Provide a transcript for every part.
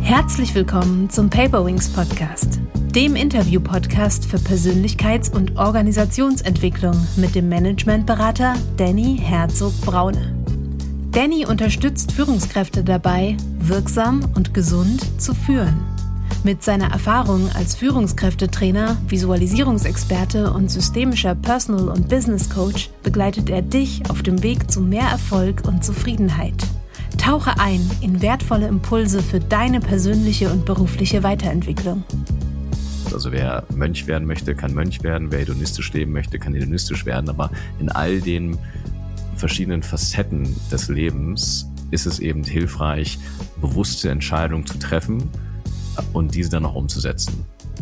Herzlich willkommen zum Paperwings Podcast, dem Interview-Podcast für Persönlichkeits- und Organisationsentwicklung mit dem Managementberater Danny Herzog-Braune. Danny unterstützt Führungskräfte dabei, wirksam und gesund zu führen. Mit seiner Erfahrung als Führungskräftetrainer, Visualisierungsexperte und systemischer Personal- und Business Coach begleitet er dich auf dem Weg zu mehr Erfolg und Zufriedenheit. Tauche ein in wertvolle Impulse für deine persönliche und berufliche Weiterentwicklung. Also wer Mönch werden möchte, kann Mönch werden. Wer hedonistisch leben möchte, kann hedonistisch werden. Aber in all den verschiedenen Facetten des Lebens ist es eben hilfreich, bewusste Entscheidungen zu treffen und diese dann auch umzusetzen.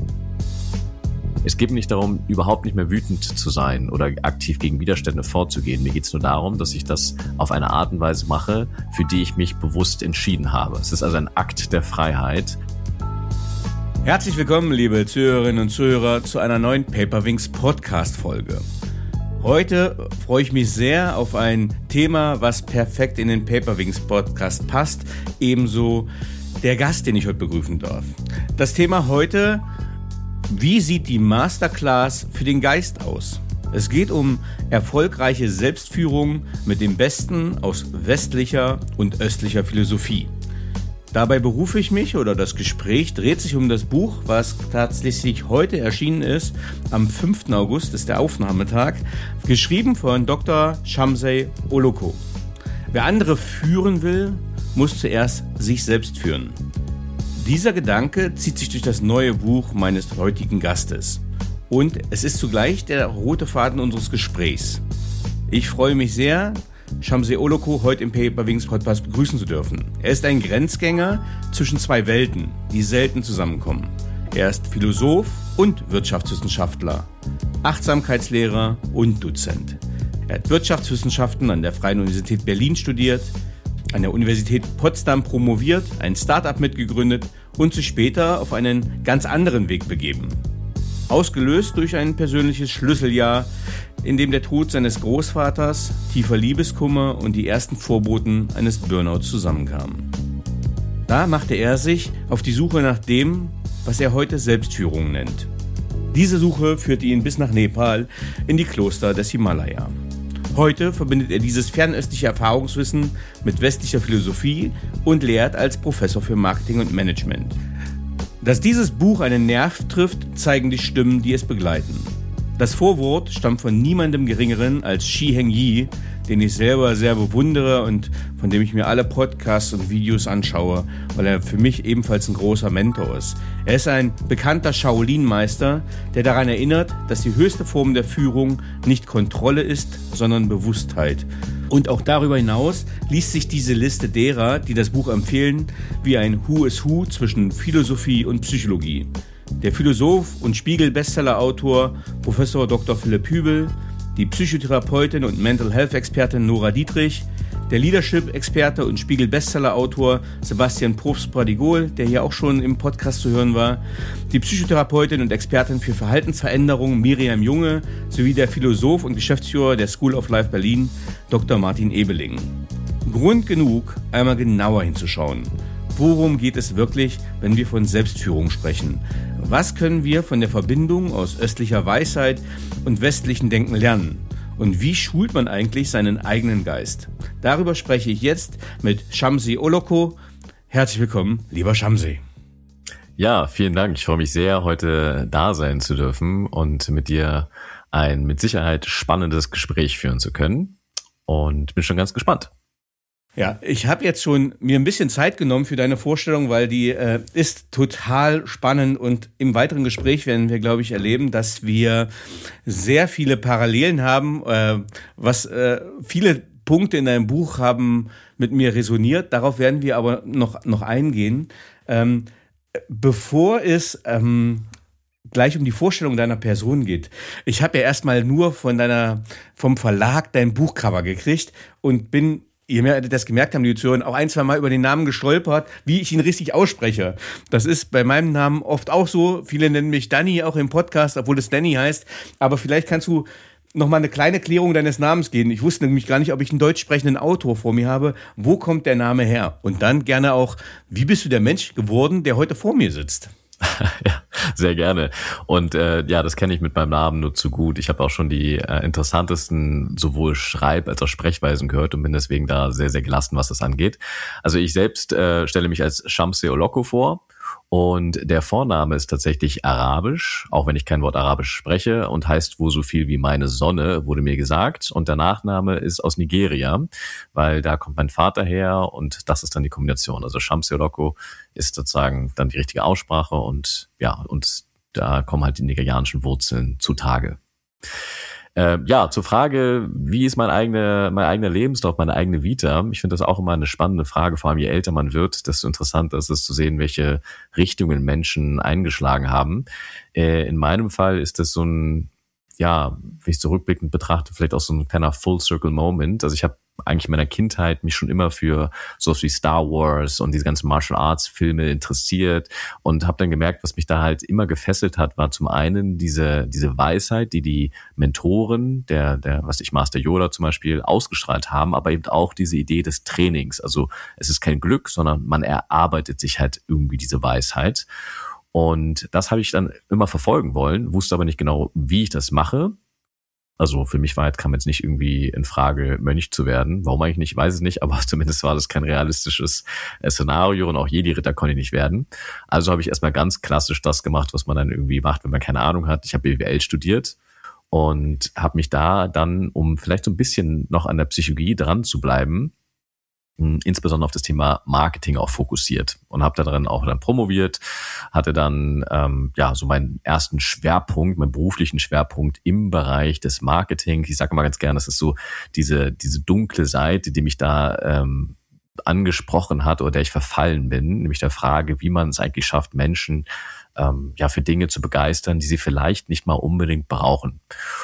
Es geht nicht darum, überhaupt nicht mehr wütend zu sein oder aktiv gegen Widerstände vorzugehen. Mir geht es nur darum, dass ich das auf eine Art und Weise mache, für die ich mich bewusst entschieden habe. Es ist also ein Akt der Freiheit. Herzlich willkommen, liebe Zuhörerinnen und Zuhörer, zu einer neuen Paperwings Podcast-Folge. Heute freue ich mich sehr auf ein Thema, was perfekt in den Paperwings Podcast passt. Ebenso der Gast, den ich heute begrüßen darf. Das Thema heute: Wie sieht die Masterclass für den Geist aus? Es geht um erfolgreiche Selbstführung mit dem Besten aus westlicher und östlicher Philosophie. Dabei berufe ich mich, oder das Gespräch dreht sich um das Buch, was tatsächlich heute erschienen ist. Am 5. August ist der Aufnahmetag, geschrieben von Dr. Shamsay Oloko. Wer andere führen will, muss zuerst sich selbst führen. Dieser Gedanke zieht sich durch das neue Buch meines heutigen Gastes. Und es ist zugleich der rote Faden unseres Gesprächs. Ich freue mich sehr, Shamsay Oloko heute im Paperwings Podcast begrüßen zu dürfen. Er ist ein Grenzgänger zwischen zwei Welten, die selten zusammenkommen. Er ist Philosoph und Wirtschaftswissenschaftler, Achtsamkeitslehrer und Dozent. Er hat Wirtschaftswissenschaften an der Freien Universität Berlin studiert, an der Universität Potsdam promoviert, ein Start-up mitgegründet und sich später auf einen ganz anderen Weg begeben. Ausgelöst durch ein persönliches Schlüsseljahr, in dem der Tod seines Großvaters, tiefer Liebeskummer und die ersten Vorboten eines Burnouts zusammenkamen. Da machte er sich auf die Suche nach dem, was er heute Selbstführung nennt. Diese Suche führte ihn bis nach Nepal in die Kloster des Himalaya. Heute verbindet er dieses fernöstliche Erfahrungswissen mit westlicher Philosophie und lehrt als Professor für Marketing und Management. Dass dieses Buch einen Nerv trifft, zeigen die Stimmen, die es begleiten. Das Vorwort stammt von niemandem Geringeren als Shiheng Yi, den ich selber sehr bewundere und von dem ich mir alle Podcasts und Videos anschaue, weil er für mich ebenfalls ein großer Mentor ist. Er ist ein bekannter Shaolin-Meister, der daran erinnert, dass die höchste Form der Führung nicht Kontrolle ist, sondern Bewusstheit. Und auch darüber hinaus liest sich diese Liste derer, die das Buch empfehlen, wie ein Who is Who zwischen Philosophie und Psychologie. Der Philosoph und Spiegel-Bestseller-Autor Professor Dr. Philipp Hübel, die Psychotherapeutin und Mental Health-Expertin Nora Dietrich, der Leadership-Experte und Spiegel-Bestseller-Autor Sebastian Probst-Pradigol, der hier auch schon im Podcast zu hören war, die Psychotherapeutin und Expertin für Verhaltensveränderung Miriam Junge sowie der Philosoph und Geschäftsführer der School of Life Berlin Dr. Martin Ebeling. Grund genug, einmal genauer hinzuschauen. Worum geht es wirklich, wenn wir von Selbstführung sprechen? Was können wir von der Verbindung aus östlicher Weisheit und westlichen Denken lernen? Und wie schult man eigentlich seinen eigenen Geist? Darüber spreche ich jetzt mit Shamsay Oloko. Herzlich willkommen, lieber Shamsay. Ja, vielen Dank. Ich freue mich sehr, heute da sein zu dürfen und mit dir ein mit Sicherheit spannendes Gespräch führen zu können. Und bin schon ganz gespannt. Ja, ich habe jetzt schon mir ein bisschen Zeit genommen für deine Vorstellung, weil die ist total spannend und im weiteren Gespräch werden wir, glaube ich, erleben, dass wir sehr viele Parallelen haben, was viele Punkte in deinem Buch haben mit mir resoniert. Darauf werden wir aber noch eingehen. Bevor es gleich um die Vorstellung deiner Person geht. Ich habe ja erstmal nur vom Verlag dein Buchcover gekriegt und bin, ihr werdet das gemerkt haben, die Zuhörer, auch ein, zwei Mal über den Namen gestolpert, wie ich ihn richtig ausspreche. Das ist bei meinem Namen oft auch so. Viele nennen mich Danny, auch im Podcast, obwohl es Danny heißt. Aber vielleicht kannst du nochmal eine kleine Klärung deines Namens geben. Ich wusste nämlich gar nicht, ob ich einen deutsch sprechenden Autor vor mir habe. Wo kommt der Name her? Und dann gerne auch, wie bist du der Mensch geworden, der heute vor mir sitzt? Ja, sehr gerne. Und das kenne ich mit meinem Namen nur zu gut. Ich habe auch schon die interessantesten sowohl Schreib- als auch Sprechweisen gehört und bin deswegen da sehr, sehr gelassen, was das angeht. Also ich selbst stelle mich als Shamse Oloko vor. Und der Vorname ist tatsächlich arabisch, auch wenn ich kein Wort Arabisch spreche, und heißt wohl so viel wie meine Sonne, wurde mir gesagt. Und der Nachname ist aus Nigeria, weil da kommt mein Vater her und das ist dann die Kombination. Also Shamse Oloko ist sozusagen dann die richtige Aussprache und da kommen halt die nigerianischen Wurzeln zutage. Zur Frage, wie ist mein eigener Lebenslauf, meine eigene Vita? Ich finde das auch immer eine spannende Frage, vor allem je älter man wird, desto interessanter ist es zu sehen, welche Richtungen Menschen eingeschlagen haben. In meinem Fall ist das so ein, wenn ich zurückblickend betrachte, vielleicht auch so ein kleiner Full-Circle-Moment. Also ich habe eigentlich in meiner Kindheit mich schon immer für sowas wie Star Wars und diese ganzen Martial Arts Filme interessiert und habe dann gemerkt, was mich da halt immer gefesselt hat, war zum einen diese Weisheit, die Mentoren, der Master Yoda zum Beispiel ausgestrahlt haben, aber eben auch diese Idee des Trainings. Also es ist kein Glück, sondern man erarbeitet sich halt irgendwie diese Weisheit. Und das habe ich dann immer verfolgen wollen, wusste aber nicht genau, wie ich das mache. Also für mich kam jetzt nicht irgendwie in Frage, Mönch zu werden. Warum eigentlich nicht, weiß es nicht, aber zumindest war das kein realistisches Szenario und auch Jedi-Ritter konnte ich nicht werden. Also habe ich erstmal ganz klassisch das gemacht, was man dann irgendwie macht, wenn man keine Ahnung hat. Ich habe BWL studiert und habe mich da dann, um vielleicht so ein bisschen noch an der Psychologie dran zu bleiben, insbesondere auf das Thema Marketing auch fokussiert und habe darin auch dann promoviert, hatte dann so meinen ersten Schwerpunkt, meinen beruflichen Schwerpunkt im Bereich des Marketing. Ich sage mal ganz gerne, das ist so diese dunkle Seite, die mich da angesprochen hat oder der ich verfallen bin, nämlich der Frage, wie man es eigentlich schafft, Menschen für Dinge zu begeistern, die sie vielleicht nicht mal unbedingt brauchen.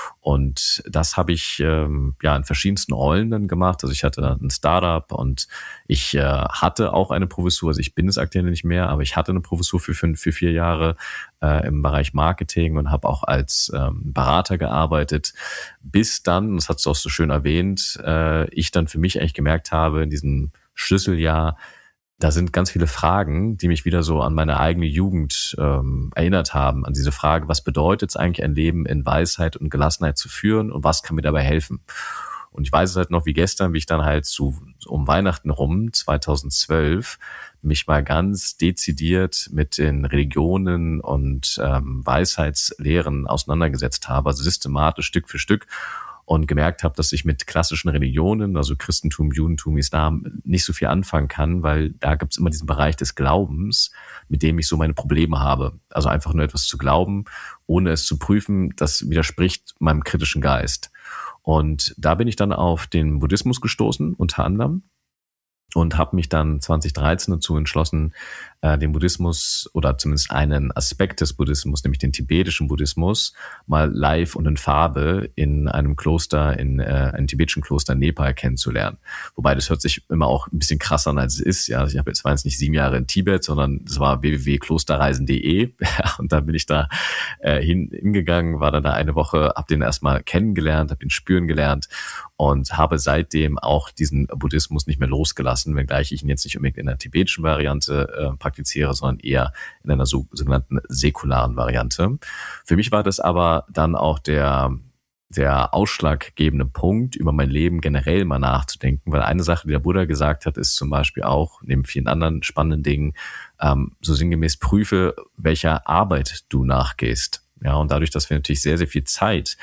Und das habe ich in verschiedensten Rollen dann gemacht. Also ich hatte ein Startup und ich hatte auch eine Professur, also ich bin es aktuell nicht mehr, aber ich hatte eine Professur für 4 Jahre im Bereich Marketing und habe auch als Berater gearbeitet, bis dann, das hast du auch so schön erwähnt, ich dann für mich eigentlich gemerkt habe, in diesem Schlüsseljahr, da sind ganz viele Fragen, die mich wieder so an meine eigene Jugend erinnert haben, an diese Frage, was bedeutet es eigentlich, ein Leben in Weisheit und Gelassenheit zu führen und was kann mir dabei helfen? Und ich weiß es halt noch wie gestern, wie ich dann halt um Weihnachten rum, 2012, mich mal ganz dezidiert mit den Religionen und Weisheitslehren auseinandergesetzt habe, also systematisch Stück für Stück, und gemerkt habe, dass ich mit klassischen Religionen, also Christentum, Judentum, Islam, nicht so viel anfangen kann, weil da gibt es immer diesen Bereich des Glaubens, mit dem ich so meine Probleme habe. Also einfach nur etwas zu glauben, ohne es zu prüfen, das widerspricht meinem kritischen Geist. Und da bin ich dann auf den Buddhismus gestoßen, unter anderem, und habe mich dann 2013 dazu entschlossen, den Buddhismus oder zumindest einen Aspekt des Buddhismus, nämlich den tibetischen Buddhismus, mal live und in Farbe in einem Kloster, einem tibetischen Kloster in Nepal kennenzulernen. Wobei das hört sich immer auch ein bisschen krasser an, als es ist. Ja, ich habe jetzt zwar jetzt nicht 7 Jahre in Tibet, sondern das war www.klosterreisen.de und da bin ich da hingegangen, war dann da eine Woche, habe den erstmal kennengelernt, habe den spüren gelernt und habe seitdem auch diesen Buddhismus nicht mehr losgelassen, wenngleich ich ihn jetzt nicht unbedingt in der tibetischen Variante praktiziere, sondern eher in einer sogenannten säkularen Variante. Für mich war das aber dann auch der ausschlaggebende Punkt, über mein Leben generell mal nachzudenken, weil eine Sache, die der Buddha gesagt hat, ist zum Beispiel auch, neben vielen anderen spannenden Dingen, so sinngemäß prüfe, welcher Arbeit du nachgehst. Ja, und dadurch, dass wir natürlich sehr, sehr viel Zeit,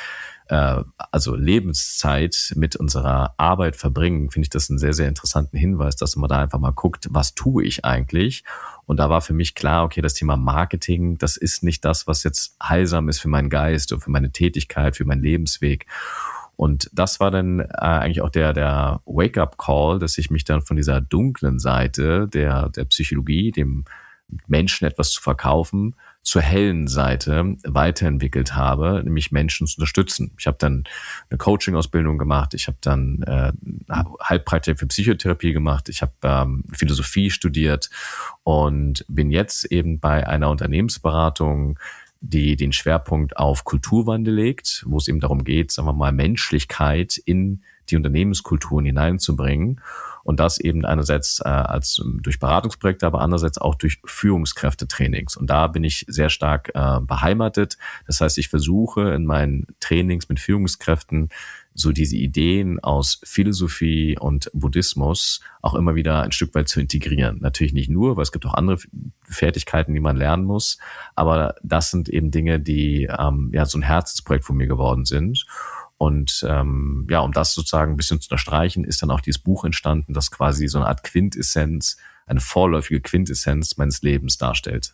also Lebenszeit mit unserer Arbeit verbringen, finde ich das einen sehr, sehr interessanten Hinweis, dass man da einfach mal guckt, was tue ich eigentlich? Und da war für mich klar, okay, das Thema Marketing, das ist nicht das, was jetzt heilsam ist für meinen Geist und für meine Tätigkeit, für meinen Lebensweg. Und das war dann eigentlich auch der Wake-up-Call, dass ich mich dann von dieser dunklen Seite der Psychologie, dem Menschen etwas zu verkaufen, zur hellen Seite weiterentwickelt habe, nämlich Menschen zu unterstützen. Ich habe dann eine Coaching-Ausbildung gemacht, ich habe dann Heilpraktik für Psychotherapie gemacht, ich habe Philosophie studiert und bin jetzt eben bei einer Unternehmensberatung, die den Schwerpunkt auf Kulturwandel legt, wo es eben darum geht, sagen wir mal, Menschlichkeit in die Unternehmenskulturen hineinzubringen. Und das eben einerseits als durch Beratungsprojekte, aber andererseits auch durch Führungskräftetrainings. Und da bin ich sehr stark beheimatet. Das heißt, ich versuche in meinen Trainings mit Führungskräften so diese Ideen aus Philosophie und Buddhismus auch immer wieder ein Stück weit zu integrieren. Natürlich nicht nur, weil es gibt auch andere Fertigkeiten, die man lernen muss. Aber das sind eben Dinge, die so ein Herzensprojekt von mir geworden sind. Und um das sozusagen ein bisschen zu unterstreichen, ist dann auch dieses Buch entstanden, das quasi so eine Art Quintessenz, eine vorläufige Quintessenz meines Lebens darstellt.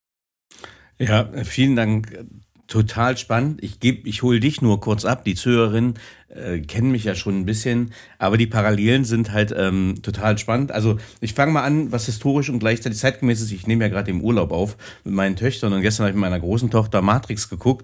Ja, vielen Dank. Total spannend. Ich hole dich nur kurz ab. Die Zuhörerinnen kennen mich ja schon ein bisschen, aber die Parallelen sind halt total spannend. Also ich fange mal an, was historisch und gleichzeitig zeitgemäß ist. Ich nehme ja gerade im Urlaub auf mit meinen Töchtern und gestern habe ich mit meiner großen Tochter Matrix geguckt.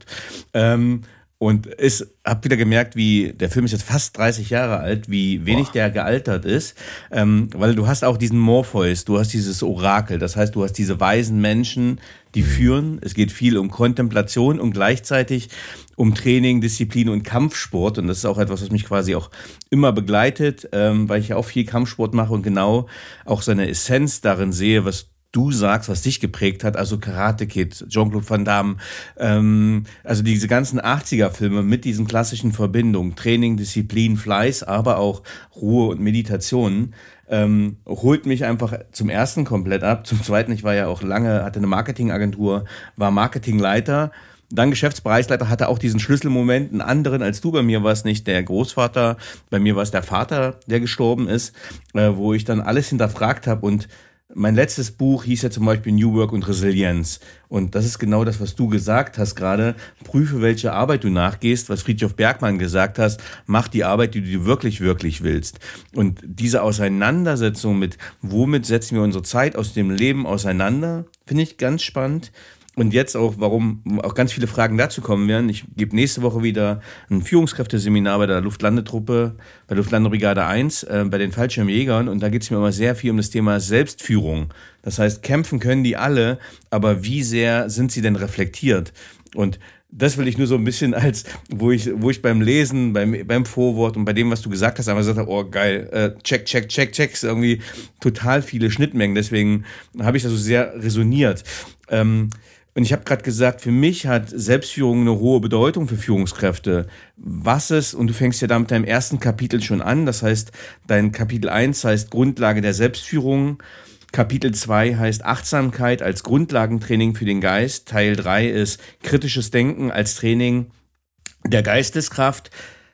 Und hab wieder gemerkt, wie der Film ist jetzt fast 30 Jahre alt, wie wenig der gealtert ist, weil du hast auch diesen Morpheus, du hast dieses Orakel, das heißt, du hast diese weisen Menschen, die führen. Es geht viel um Kontemplation und gleichzeitig um Training, Disziplin und Kampfsport. Und das ist auch etwas, was mich quasi auch immer begleitet, weil ich ja auch viel Kampfsport mache und genau auch seine Essenz darin sehe, was du sagst, was dich geprägt hat, also Karate Kid, Jean-Claude Van Damme, also diese ganzen 80er-Filme mit diesen klassischen Verbindungen, Training, Disziplin, Fleiß, aber auch Ruhe und Meditation, holt mich einfach zum ersten komplett ab. Zum zweiten, ich war ja auch lange, hatte eine Marketingagentur, war Marketingleiter, dann Geschäftsbereichsleiter, hatte auch diesen Schlüsselmoment, einen anderen als du. Bei mir war es nicht der Großvater, bei mir war es der Vater, der gestorben ist, wo ich dann alles hinterfragt habe. Und mein letztes Buch hieß ja zum Beispiel New Work und Resilienz. Und das ist genau das, was du gesagt hast gerade. Prüfe, welche Arbeit du nachgehst, was Friedrich Bergmann gesagt hast. Mach die Arbeit, die du wirklich, wirklich willst. Und diese Auseinandersetzung mit, womit setzen wir unsere Zeit aus dem Leben auseinander, finde ich ganz spannend. Und jetzt auch, warum auch ganz viele Fragen dazu kommen werden. Ich gebe nächste Woche wieder ein Führungskräfteseminar bei der Luftlandetruppe, bei der Luftlandebrigade 1, bei den Fallschirmjägern. Und da geht es mir immer sehr viel um das Thema Selbstführung. Das heißt, kämpfen können die alle, aber wie sehr sind sie denn reflektiert? Und das will ich nur so ein bisschen als, wo ich beim Lesen, beim Vorwort und bei dem, was du gesagt hast, einfach gesagt habe, oh geil, check, ist irgendwie total viele Schnittmengen. Deswegen habe ich das so sehr resoniert. Und ich habe gerade gesagt, für mich hat Selbstführung eine hohe Bedeutung für Führungskräfte. Und du fängst ja da mit deinem ersten Kapitel schon an, das heißt, dein Kapitel 1 heißt Grundlage der Selbstführung, Kapitel 2 heißt Achtsamkeit als Grundlagentraining für den Geist, Teil 3 ist kritisches Denken als Training der Geisteskraft.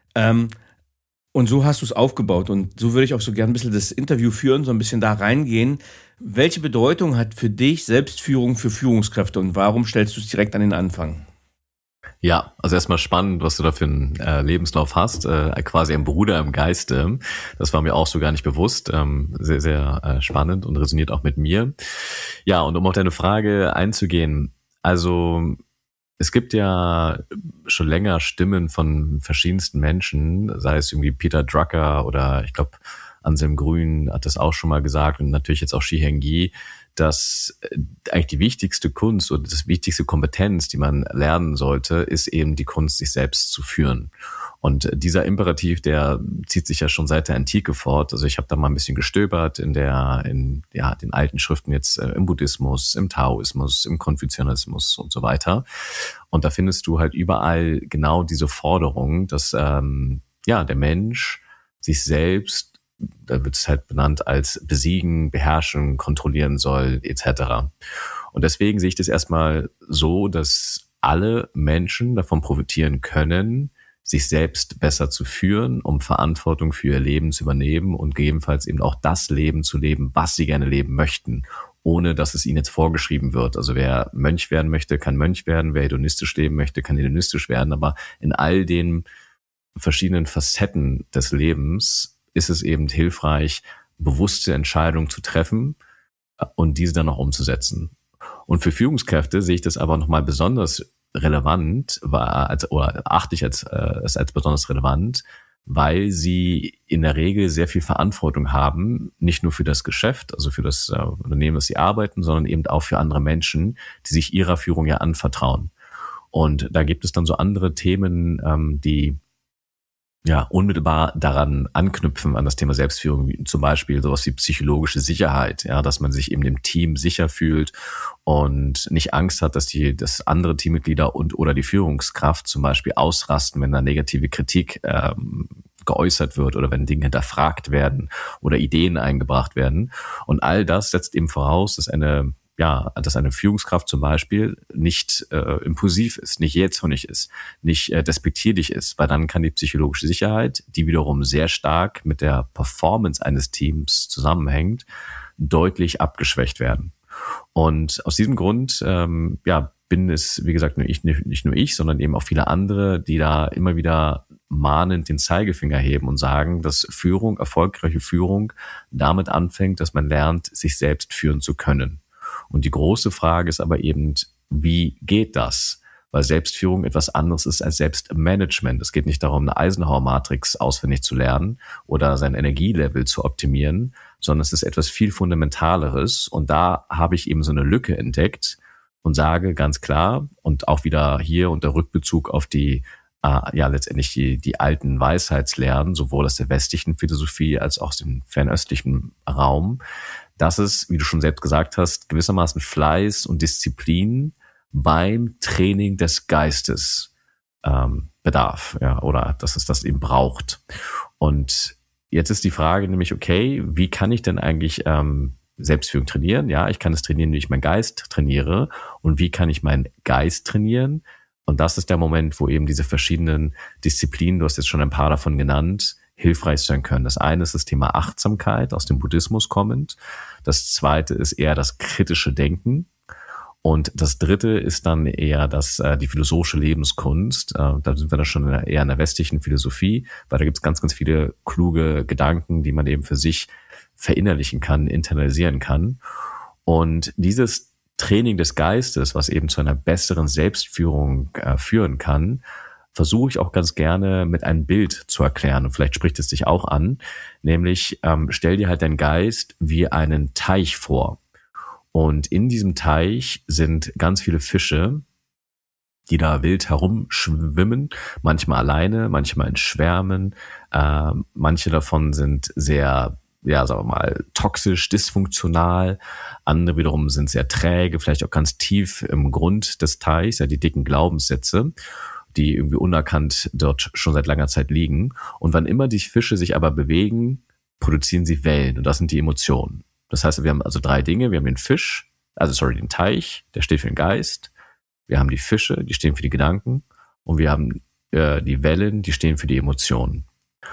Und so hast du es aufgebaut und so würde ich auch so gerne ein bisschen das Interview führen, so ein bisschen da reingehen. Welche Bedeutung hat für dich Selbstführung für Führungskräfte und warum stellst du es direkt an den Anfang? Ja, also erstmal spannend, was du da für einen Lebenslauf hast, quasi ein Bruder im Geiste. Das war mir auch so gar nicht bewusst. Sehr, sehr spannend und resoniert auch mit mir. Ja, und um auf deine Frage einzugehen, also es gibt ja schon länger Stimmen von verschiedensten Menschen, sei es irgendwie Peter Drucker oder ich glaube Anselm Grün hat das auch schon mal gesagt und natürlich jetzt auch Shihen Yi, dass eigentlich die wichtigste Kunst oder das wichtigste Kompetenz, die man lernen sollte, ist eben die Kunst, sich selbst zu führen. Und dieser Imperativ, der zieht sich ja schon seit der Antike fort. Also ich habe da mal ein bisschen gestöbert in den alten Schriften jetzt im Buddhismus, im Taoismus, im Konfuzianismus und so weiter. Und da findest du halt überall genau diese Forderung, dass der Mensch sich selbst, da wird es halt benannt als besiegen, beherrschen, kontrollieren soll, etc. Und deswegen sehe ich das erstmal so, dass alle Menschen davon profitieren können, sich selbst besser zu führen, um Verantwortung für ihr Leben zu übernehmen und gegebenenfalls eben auch das Leben zu leben, was sie gerne leben möchten, ohne dass es ihnen jetzt vorgeschrieben wird. Also wer Mönch werden möchte, kann Mönch werden, wer hedonistisch leben möchte, kann hedonistisch werden, aber in all den verschiedenen Facetten des Lebens ist es eben hilfreich, bewusste Entscheidungen zu treffen und diese dann auch umzusetzen. Und für Führungskräfte sehe ich das aber nochmal besonders relevant, achte ich es als besonders relevant, weil sie in der Regel sehr viel Verantwortung haben, nicht nur für das Geschäft, also für das Unternehmen, das sie arbeiten, sondern eben auch für andere Menschen, die sich ihrer Führung ja anvertrauen. Und da gibt es dann so andere Themen, die unmittelbar daran anknüpfen, an das Thema Selbstführung, wie zum Beispiel sowas wie psychologische Sicherheit, dass man sich eben dem Team sicher fühlt und nicht Angst hat, dass andere Teammitglieder oder die Führungskraft zum Beispiel ausrasten, wenn da negative Kritik geäußert wird oder wenn Dinge hinterfragt werden oder Ideen eingebracht werden. Und all das setzt eben voraus, dass eine Führungskraft zum Beispiel nicht impulsiv ist, nicht jähzornig ist, nicht despektierlich ist, weil dann kann die psychologische Sicherheit, die wiederum sehr stark mit der Performance eines Teams zusammenhängt, deutlich abgeschwächt werden. Und aus diesem Grund bin es, wie gesagt, nicht nur ich, sondern eben auch viele andere, die da immer wieder mahnend den Zeigefinger heben und sagen, dass erfolgreiche Führung damit anfängt, dass man lernt, sich selbst führen zu können. Und die große Frage ist aber eben, wie geht das? Weil Selbstführung etwas anderes ist als Selbstmanagement. Es geht nicht darum, eine Eisenhower-Matrix auswendig zu lernen oder sein Energielevel zu optimieren, sondern es ist etwas viel Fundamentaleres. Und da habe ich eben so eine Lücke entdeckt und sage ganz klar und auch wieder hier unter Rückbezug auf die alten Weisheitslehren, sowohl aus der westlichen Philosophie als auch aus dem fernöstlichen Raum, dass es, wie du schon selbst gesagt hast, gewissermaßen Fleiß und Disziplin beim Training des Geistes bedarf, oder dass es das eben braucht. Und jetzt ist die Frage nämlich, okay, wie kann ich denn eigentlich Selbstführung trainieren? Ja, ich kann es trainieren, wie ich meinen Geist trainiere. Und wie kann ich meinen Geist trainieren? Und das ist der Moment, wo eben diese verschiedenen Disziplinen, du hast jetzt schon ein paar davon genannt, hilfreich sein können. Das eine ist das Thema Achtsamkeit, aus dem Buddhismus kommend. Das zweite ist eher das kritische Denken. Und das dritte ist dann eher die philosophische Lebenskunst. Da sind wir dann schon eher in der westlichen Philosophie, weil da gibt es ganz, ganz viele kluge Gedanken, die man eben für sich verinnerlichen kann, internalisieren kann. Und dieses Training des Geistes, was eben zu einer besseren Selbstführung führen kann, versuche ich auch ganz gerne mit einem Bild zu erklären. Und vielleicht spricht es dich auch an, nämlich stell dir halt deinen Geist wie einen Teich vor. Und in diesem Teich sind ganz viele Fische, die da wild herumschwimmen, manchmal alleine, manchmal in Schwärmen. Manche davon sind sehr, sagen wir mal, toxisch, dysfunktional. Andere wiederum sind sehr träge, vielleicht auch ganz tief im Grund des Teichs, die dicken Glaubenssätze, die irgendwie unerkannt dort schon seit langer Zeit liegen. Und wann immer die Fische sich aber bewegen, produzieren sie Wellen. Und das sind die Emotionen. Das heißt, wir haben also 3 Dinge. Wir haben den Teich, der steht für den Geist. Wir haben die Fische, die stehen für die Gedanken. Und wir haben die Wellen, die stehen für die Emotionen.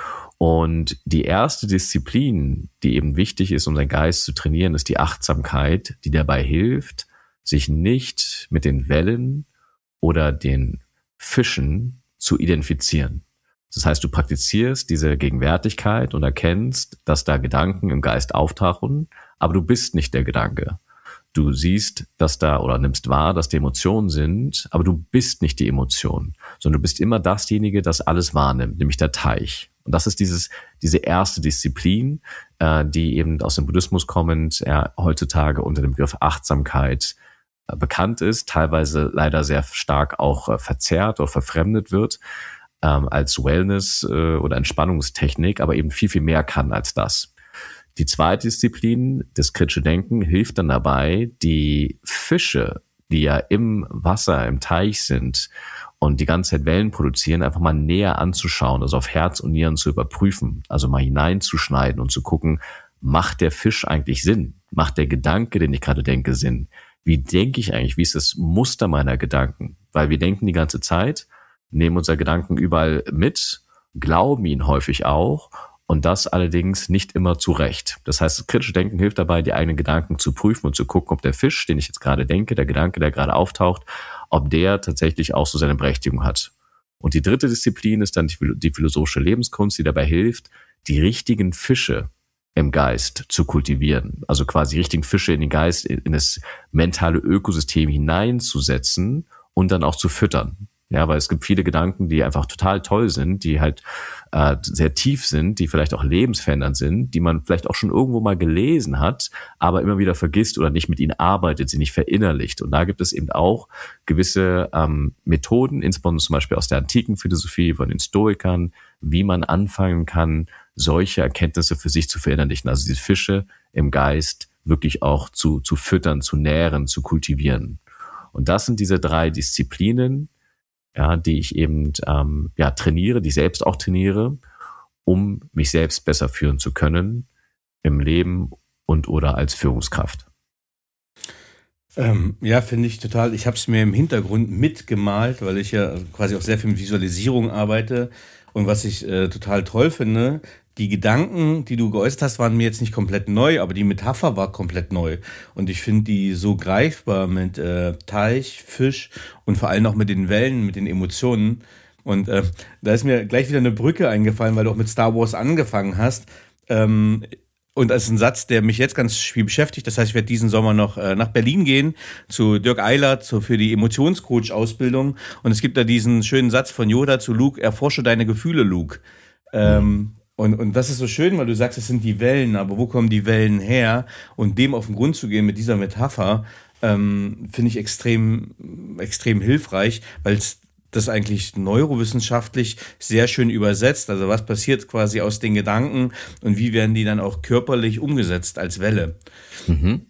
Und die erste Disziplin, die eben wichtig ist, um seinen Geist zu trainieren, ist die Achtsamkeit, die dabei hilft, sich nicht mit den Wellen oder den Fischen zu identifizieren. Das heißt, du praktizierst diese Gegenwärtigkeit und erkennst, dass da Gedanken im Geist auftauchen, aber du bist nicht der Gedanke. Du siehst, nimmst wahr, dass die Emotionen sind, aber du bist nicht die Emotion, sondern du bist immer dasjenige, das alles wahrnimmt, nämlich der Teich. Und das ist diese erste Disziplin, die eben aus dem Buddhismus kommend heutzutage unter dem Begriff Achtsamkeit bekannt ist, teilweise leider sehr stark auch verzerrt oder verfremdet wird als Wellness oder Entspannungstechnik, aber eben viel, viel mehr kann als das. Die zweite Disziplin, das kritische Denken, hilft dann dabei, die Fische, die ja im Wasser, im Teich sind und die ganze Zeit Wellen produzieren, einfach mal näher anzuschauen, also auf Herz und Nieren zu überprüfen, also mal hineinzuschneiden und zu gucken, macht der Fisch eigentlich Sinn? Macht der Gedanke, den ich gerade denke, Sinn? Wie denke ich eigentlich? Wie ist das Muster meiner Gedanken? Weil wir denken die ganze Zeit, nehmen unsere Gedanken überall mit, glauben ihnen häufig auch und das allerdings nicht immer zurecht. Das heißt, das kritische Denken hilft dabei, die eigenen Gedanken zu prüfen und zu gucken, ob der Fisch, den ich jetzt gerade denke, der Gedanke, der gerade auftaucht, ob der tatsächlich auch so seine Berechtigung hat. Und die dritte Disziplin ist dann die philosophische Lebenskunst, die dabei hilft, die richtigen Fische im Geist zu kultivieren. Also quasi die richtigen Fische in den Geist, in das mentale Ökosystem hineinzusetzen und dann auch zu füttern. Ja, weil es gibt viele Gedanken, die einfach total toll sind, die halt sehr tief sind, die vielleicht auch lebensverändernd sind, die man vielleicht auch schon irgendwo mal gelesen hat, aber immer wieder vergisst oder nicht mit ihnen arbeitet, sie nicht verinnerlicht. Und da gibt es eben auch gewisse Methoden, insbesondere zum Beispiel aus der antiken Philosophie, von den Stoikern, wie man anfangen kann, solche Erkenntnisse für sich zu verinnerlichen. Also diese Fische im Geist wirklich auch zu füttern, zu nähren, zu kultivieren. Und das sind diese 3 Disziplinen, ja, die ich eben trainiere, die ich selbst auch trainiere, um mich selbst besser führen zu können im Leben und oder als Führungskraft. Ja, finde ich total. Ich habe es mir im Hintergrund mitgemalt, weil ich ja quasi auch sehr viel mit Visualisierung arbeite. Und was ich total toll finde, die Gedanken, die du geäußert hast, waren mir jetzt nicht komplett neu, aber die Metapher war komplett neu. Und ich finde die so greifbar mit Teich, Fisch und vor allem auch mit den Wellen, mit den Emotionen. Und da ist mir gleich wieder eine Brücke eingefallen, weil du auch mit Star Wars angefangen hast. Und das ist ein Satz, der mich jetzt ganz viel beschäftigt. Das heißt, ich werde diesen Sommer noch nach Berlin gehen, zu Dirk Eilert, für die Emotionscoach-Ausbildung. Und es gibt da diesen schönen Satz von Yoda zu Luke: Erforsche deine Gefühle, Luke. Und das ist so schön, weil du sagst, es sind die Wellen, aber wo kommen die Wellen her? Und dem auf den Grund zu gehen mit dieser Metapher, finde ich extrem, extrem hilfreich, weil es das eigentlich neurowissenschaftlich sehr schön übersetzt. Also was passiert quasi aus den Gedanken und wie werden die dann auch körperlich umgesetzt als Welle. Mhm.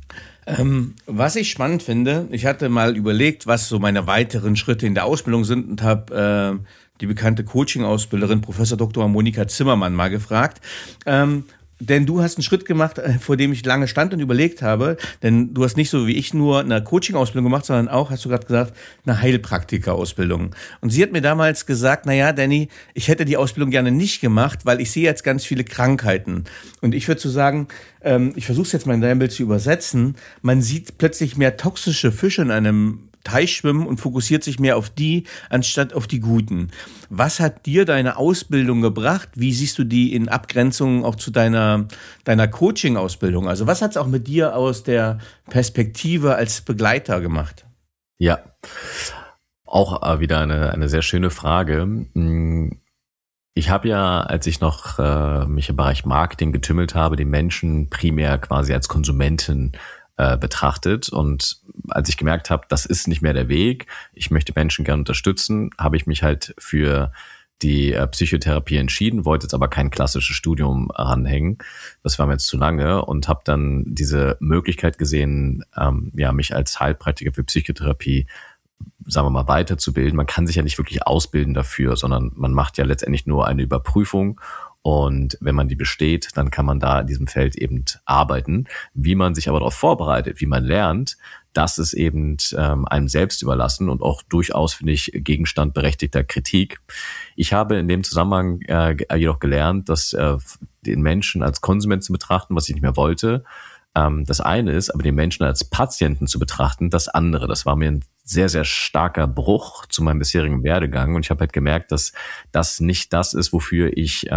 Was ich spannend finde, ich hatte mal überlegt, was so meine weiteren Schritte in der Ausbildung sind und habe die bekannte Coaching-Ausbilderin Professor Dr. Monika Zimmermann mal gefragt. Denn du hast einen Schritt gemacht, vor dem ich lange stand und überlegt habe, denn du hast nicht so wie ich nur eine Coaching-Ausbildung gemacht, sondern auch, hast du gerade gesagt, eine Heilpraktiker-Ausbildung. Und sie hat mir damals gesagt, naja, Danny, ich hätte die Ausbildung gerne nicht gemacht, weil ich sehe jetzt ganz viele Krankheiten. Und ich würde so sagen, ich versuche es jetzt mal in deinem Bild zu übersetzen, man sieht plötzlich mehr toxische Fische in einem Teich schwimmen und fokussiert sich mehr auf die, anstatt auf die Guten. Was hat dir deine Ausbildung gebracht? Wie siehst du die in Abgrenzung auch zu deiner Coaching-Ausbildung? Also was hat es auch mit dir aus der Perspektive als Begleiter gemacht? Ja, auch wieder eine sehr schöne Frage. Ich habe ja, als ich noch mich im Bereich Marketing getümmelt habe, den Menschen primär quasi als Konsumenten betrachtet. Und als ich gemerkt habe, das ist nicht mehr der Weg, ich möchte Menschen gerne unterstützen, habe ich mich halt für die Psychotherapie entschieden, wollte jetzt aber kein klassisches Studium ranhängen. Das war mir jetzt zu lange und habe dann diese Möglichkeit gesehen, mich als Heilpraktiker für Psychotherapie, sagen wir mal, weiterzubilden. Man kann sich ja nicht wirklich ausbilden dafür, sondern man macht ja letztendlich nur eine Überprüfung. Und wenn man die besteht, dann kann man da in diesem Feld eben arbeiten. Wie man sich aber darauf vorbereitet, wie man lernt, das ist eben einem selbst überlassen und auch durchaus, finde ich, Gegenstand berechtigter Kritik. Ich habe in dem Zusammenhang jedoch gelernt, dass den Menschen als Konsument zu betrachten, was ich nicht mehr wollte, das eine ist, aber den Menschen als Patienten zu betrachten, das andere. Das war mir ein sehr, sehr starker Bruch zu meinem bisherigen Werdegang. Und ich habe halt gemerkt, dass das nicht das ist, wofür ich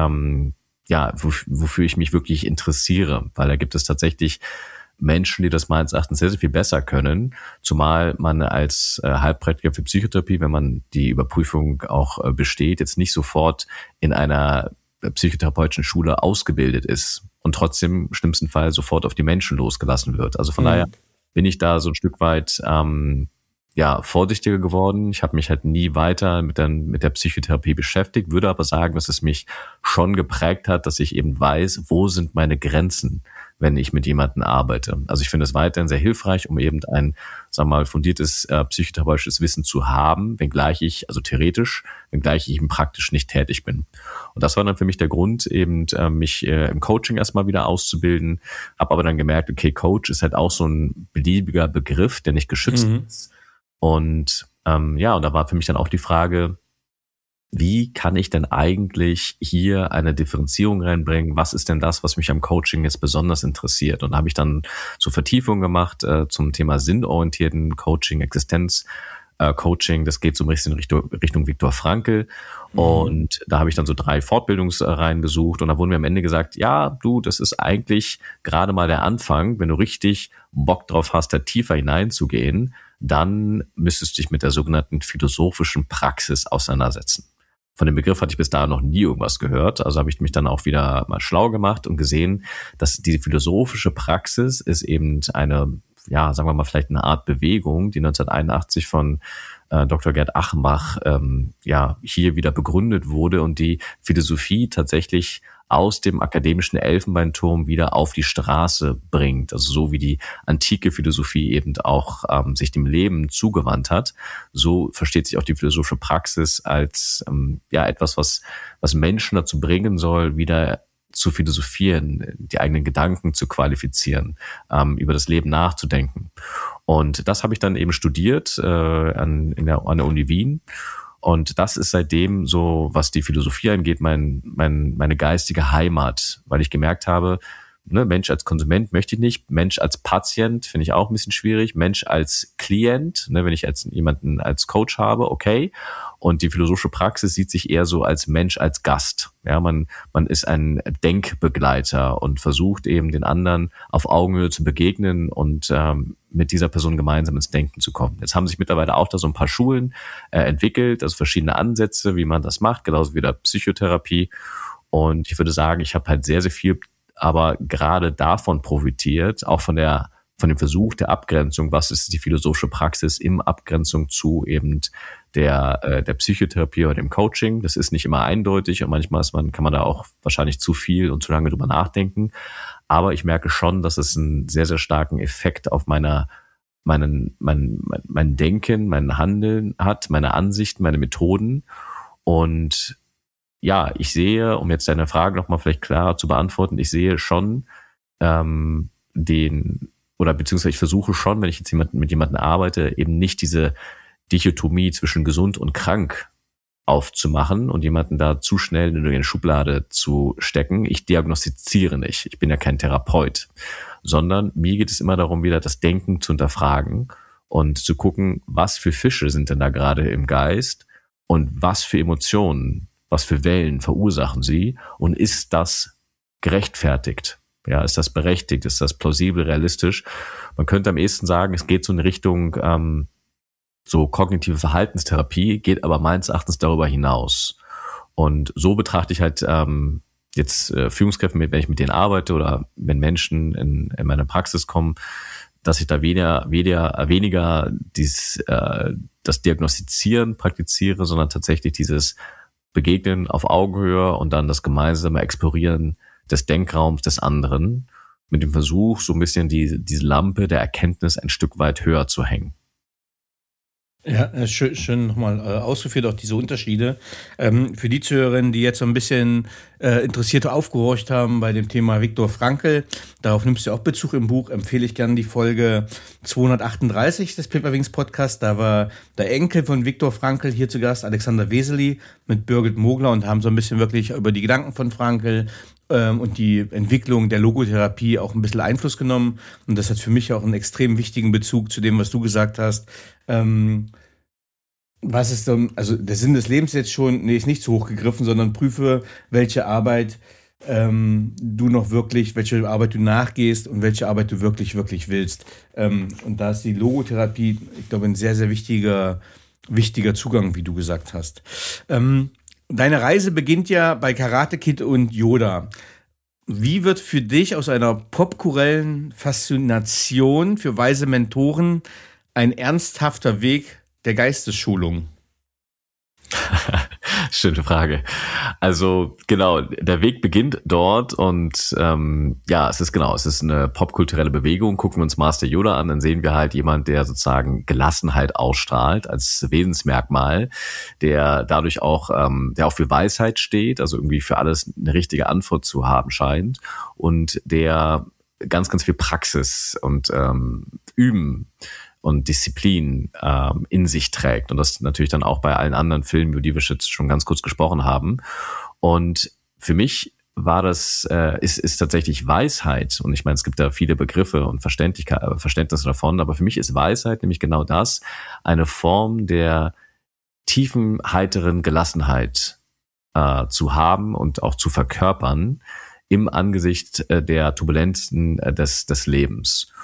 wofür ich mich wirklich interessiere. Weil da gibt es tatsächlich Menschen, die das meines Erachtens sehr, sehr viel besser können. Zumal man als Heilpraktiker für Psychotherapie, wenn man die Überprüfung auch besteht, jetzt nicht sofort in einer psychotherapeutischen Schule ausgebildet ist und trotzdem im schlimmsten Fall sofort auf die Menschen losgelassen wird. Also von daher bin ich da so ein Stück weit vorsichtiger geworden. Ich habe mich halt nie weiter mit der Psychotherapie beschäftigt, würde aber sagen, dass es mich schon geprägt hat, dass ich eben weiß, wo sind meine Grenzen, wenn ich mit jemandem arbeite. Also ich finde es weiterhin sehr hilfreich, um eben ein, fundiertes psychotherapeutisches Wissen zu haben, wenngleich ich eben praktisch nicht tätig bin. Und das war dann für mich der Grund, eben mich im Coaching erstmal wieder auszubilden, habe aber dann gemerkt, okay, Coach ist halt auch so ein beliebiger Begriff, der nicht geschützt ist. Und und da war für mich dann auch die Frage, wie kann ich denn eigentlich hier eine Differenzierung reinbringen? Was ist denn das, was mich am Coaching jetzt besonders interessiert? Und da habe ich dann so Vertiefungen gemacht zum Thema sinnorientierten Coaching, Existenz-Coaching. Das geht so ein bisschen Richtung Viktor Frankl. Und da habe ich dann so 3 Fortbildungsreihen besucht. Und da wurde mir am Ende gesagt, ja, du, das ist eigentlich gerade mal der Anfang. Wenn du richtig Bock drauf hast, da tiefer hineinzugehen, dann müsstest du dich mit der sogenannten philosophischen Praxis auseinandersetzen. Von dem Begriff hatte ich bis dahin noch nie irgendwas gehört, also habe ich mich dann auch wieder mal schlau gemacht und gesehen, dass diese philosophische Praxis ist eben eine, ja, sagen wir mal vielleicht eine Art Bewegung, die 1981 von Dr. Gerd Achenbach hier wieder begründet wurde und die Philosophie tatsächlich aus dem akademischen Elfenbeinturm wieder auf die Straße bringt. Also so wie die antike Philosophie eben auch sich dem Leben zugewandt hat, so versteht sich auch die philosophische Praxis als etwas, was Menschen dazu bringen soll, wieder zu philosophieren, die eigenen Gedanken zu qualifizieren, über das Leben nachzudenken. Und das habe ich dann eben studiert an der Uni Wien. Und das ist seitdem so, was die Philosophie angeht, meine geistige Heimat, weil ich gemerkt habe, ne, Mensch als Konsument möchte ich nicht, Mensch als Patient finde ich auch ein bisschen schwierig, Mensch als Klient, ne, wenn ich jetzt jemanden als Coach habe, okay. Und die philosophische Praxis sieht sich eher so als Mensch als Gast. Ja, man ist ein Denkbegleiter und versucht eben den anderen auf Augenhöhe zu begegnen und mit dieser Person gemeinsam ins Denken zu kommen. Jetzt haben sich mittlerweile auch da so ein paar Schulen entwickelt, also verschiedene Ansätze, wie man das macht, genauso wie der Psychotherapie. Und ich würde sagen, ich habe halt sehr, sehr viel aber gerade davon profitiert, auch von dem Versuch der Abgrenzung, was ist die philosophische Praxis in Abgrenzung zu eben der Psychotherapie oder dem Coaching. Das ist nicht immer eindeutig und manchmal kann man da auch wahrscheinlich zu viel und zu lange drüber nachdenken. Aber ich merke schon, dass es einen sehr, sehr starken Effekt auf mein Denken, mein Handeln hat, meine Ansichten, meine Methoden. Und ja, ich sehe, um jetzt deine Frage nochmal vielleicht klarer zu beantworten, ich sehe schon beziehungsweise ich versuche schon, wenn ich jetzt mit jemandem arbeite, eben nicht diese Dichotomie zwischen gesund und krank aufzumachen und jemanden da zu schnell in eine Schublade zu stecken. Ich diagnostiziere nicht. Ich bin ja kein Therapeut, sondern mir geht es immer darum, wieder das Denken zu hinterfragen und zu gucken, was für Fische sind denn da gerade im Geist und was für Emotionen, was für Wellen verursachen sie und ist das gerechtfertigt? Ja, ist das berechtigt? Ist das plausibel, realistisch? Man könnte am ehesten sagen, es geht so in Richtung so kognitive Verhaltenstherapie, geht aber meines Erachtens darüber hinaus. Und so betrachte ich halt jetzt Führungskräfte, wenn ich mit denen arbeite oder wenn Menschen in meine Praxis kommen, dass ich da weniger das Diagnostizieren praktiziere, sondern tatsächlich dieses Begegnen auf Augenhöhe und dann das gemeinsame Explorieren des Denkraums des anderen mit dem Versuch, so ein bisschen diese Lampe der Erkenntnis ein Stück weit höher zu hängen. Ja, schön nochmal ausgeführt, auch diese Unterschiede. Für die Zuhörerinnen, die jetzt so ein bisschen interessiert aufgehorcht haben bei dem Thema Viktor Frankl, darauf nimmst du auch Bezug im Buch, empfehle ich gerne die Folge 238 des Paperwings Podcasts. Da war der Enkel von Viktor Frankl hier zu Gast, Alexander Wesely, mit Birgit Mogler und haben so ein bisschen wirklich über die Gedanken von Frankl und die Entwicklung der Logotherapie auch ein bisschen Einfluss genommen. Und das hat für mich auch einen extrem wichtigen Bezug zu dem, was du gesagt hast. Was ist dann, also der Sinn des Lebens jetzt schon, ist nicht zu hoch gegriffen, sondern prüfe, welche Arbeit welche Arbeit du nachgehst und welche Arbeit du wirklich, wirklich willst. Und da ist die Logotherapie, ich glaube, ein sehr, sehr wichtiger Zugang, wie du gesagt hast. Deine Reise beginnt ja bei Karate Kid und Yoda. Wie wird für dich aus einer popkulturellen Faszination für weise Mentoren ein ernsthafter Weg der Geistesschulung? Schöne Frage. Also genau, der Weg beginnt dort und es ist eine popkulturelle Bewegung. Gucken wir uns Master Yoda an, dann sehen wir halt jemand, der sozusagen Gelassenheit ausstrahlt als Wesensmerkmal, der dadurch auch, der auch für Weisheit steht, also irgendwie für alles eine richtige Antwort zu haben scheint und der ganz, ganz viel Praxis und Üben und Disziplin in sich trägt. Und das natürlich dann auch bei allen anderen Filmen, über die wir jetzt schon ganz kurz gesprochen haben. Und für mich war das, ist tatsächlich Weisheit. Und ich meine, es gibt da viele Begriffe und Verständnisse davon, aber für mich ist Weisheit nämlich genau das, eine Form der tiefen, heiteren Gelassenheit zu haben und auch zu verkörpern im Angesicht der Turbulenzen des Lebens.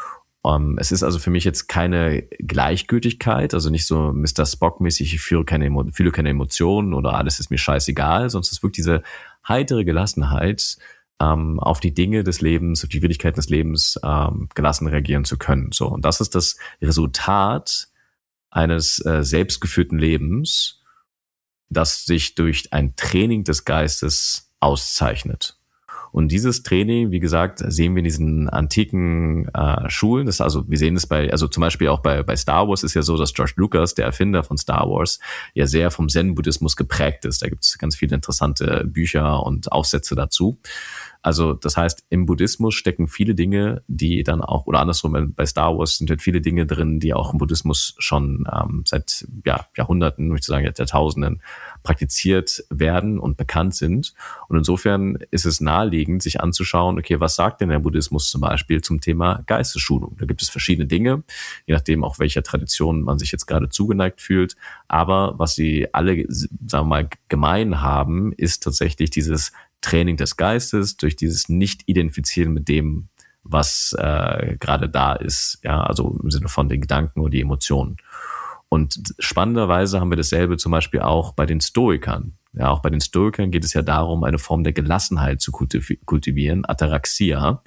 es ist also für mich jetzt keine Gleichgültigkeit, also nicht so Mr. Spock-mäßig, ich fühle keine Emotionen oder alles ist mir scheißegal, sondern es ist wirklich diese heitere Gelassenheit, auf die Dinge des Lebens, auf die Widrigkeiten des Lebens gelassen reagieren zu können. So, und das ist das Resultat eines selbstgeführten Lebens, das sich durch ein Training des Geistes auszeichnet. Und dieses Training, wie gesagt, sehen wir in diesen antiken Schulen. Das also, wir sehen es also zum Beispiel auch bei Star Wars ist ja so, dass George Lucas, der Erfinder von Star Wars, ja sehr vom Zen-Buddhismus geprägt ist. Da gibt es ganz viele interessante Bücher und Aufsätze dazu. Also das heißt, im Buddhismus stecken viele Dinge, die dann auch, oder andersrum, bei Star Wars sind halt viele Dinge drin, die auch im Buddhismus schon seit Jahrhunderten, würde ich sagen, Jahrtausenden praktiziert werden und bekannt sind. Und insofern ist es naheliegend, sich anzuschauen, okay, was sagt denn der Buddhismus zum Beispiel zum Thema Geistesschulung? Da gibt es verschiedene Dinge, je nachdem auch welcher Tradition man sich jetzt gerade zugeneigt fühlt. Aber was sie alle, sagen wir mal, gemein haben, ist tatsächlich dieses Training des Geistes durch dieses Nicht-Identifizieren mit dem, was gerade da ist, ja, also im Sinne von den Gedanken und die Emotionen. Und spannenderweise haben wir dasselbe zum Beispiel auch bei den Stoikern. Ja, auch bei den Stoikern geht es ja darum, eine Form der Gelassenheit zu kultivieren, Ataraxia.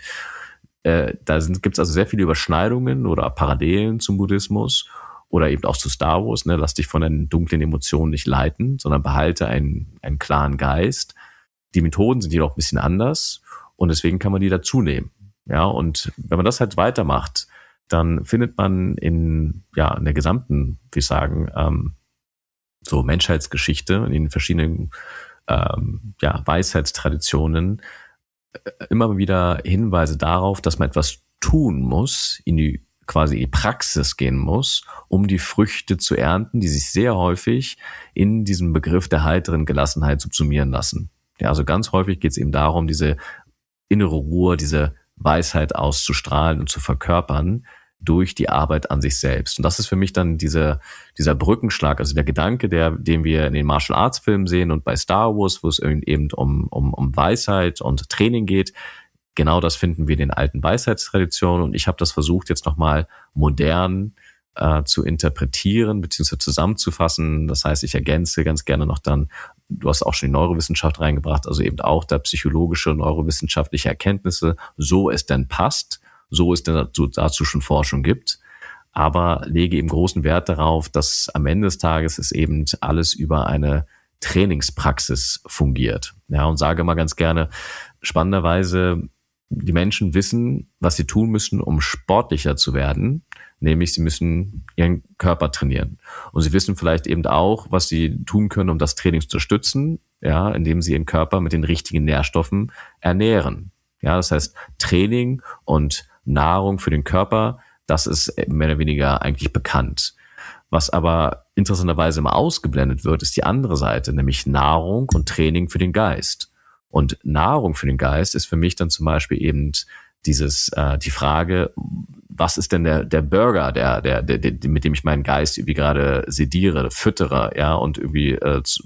Gibt es also sehr viele Überschneidungen oder Parallelen zum Buddhismus oder eben auch zu Star Wars. Ne? Lass dich von den dunklen Emotionen nicht leiten, sondern behalte einen klaren Geist. Die Methoden sind jedoch ein bisschen anders und deswegen kann man die dazu nehmen. Ja, und wenn man das halt weitermacht, dann findet man in der gesamten, wie ich sagen, so Menschheitsgeschichte, in den verschiedenen Weisheitstraditionen immer wieder Hinweise darauf, dass man etwas tun muss, in die Praxis gehen muss, um die Früchte zu ernten, die sich sehr häufig in diesem Begriff der heiteren Gelassenheit subsumieren lassen. Ja, also ganz häufig geht es eben darum, diese innere Ruhe, diese Weisheit auszustrahlen und zu verkörpern durch die Arbeit an sich selbst. Und das ist für mich dann dieser Brückenschlag, also der Gedanke, den wir in den Martial Arts Filmen sehen und bei Star Wars, wo es eben um Weisheit und Training geht. Genau das finden wir in den alten Weisheitstraditionen und ich habe das versucht, jetzt nochmal modern zu interpretieren bzw. zusammenzufassen. Das heißt, ich ergänze ganz gerne noch dann, du hast auch schon die Neurowissenschaft reingebracht, also eben auch da psychologische, neurowissenschaftliche Erkenntnisse, so es denn passt, so es denn dazu schon Forschung gibt, aber lege eben großen Wert darauf, dass am Ende des Tages es eben alles über eine Trainingspraxis fungiert. Ja, und sage mal ganz gerne, spannenderweise, die Menschen wissen, was sie tun müssen, um sportlicher zu werden, nämlich sie müssen ihren Körper trainieren. Und sie wissen vielleicht eben auch, was sie tun können, um das Training zu unterstützen, ja, indem sie ihren Körper mit den richtigen Nährstoffen ernähren. Ja, das heißt, Training und Nahrung für den Körper, das ist mehr oder weniger eigentlich bekannt. Was aber interessanterweise immer ausgeblendet wird, ist die andere Seite, nämlich Nahrung und Training für den Geist. Und Nahrung für den Geist ist für mich dann zum Beispiel eben die Frage, was ist denn der Burger, der mit dem ich meinen Geist irgendwie gerade sediere, füttere, ja, und irgendwie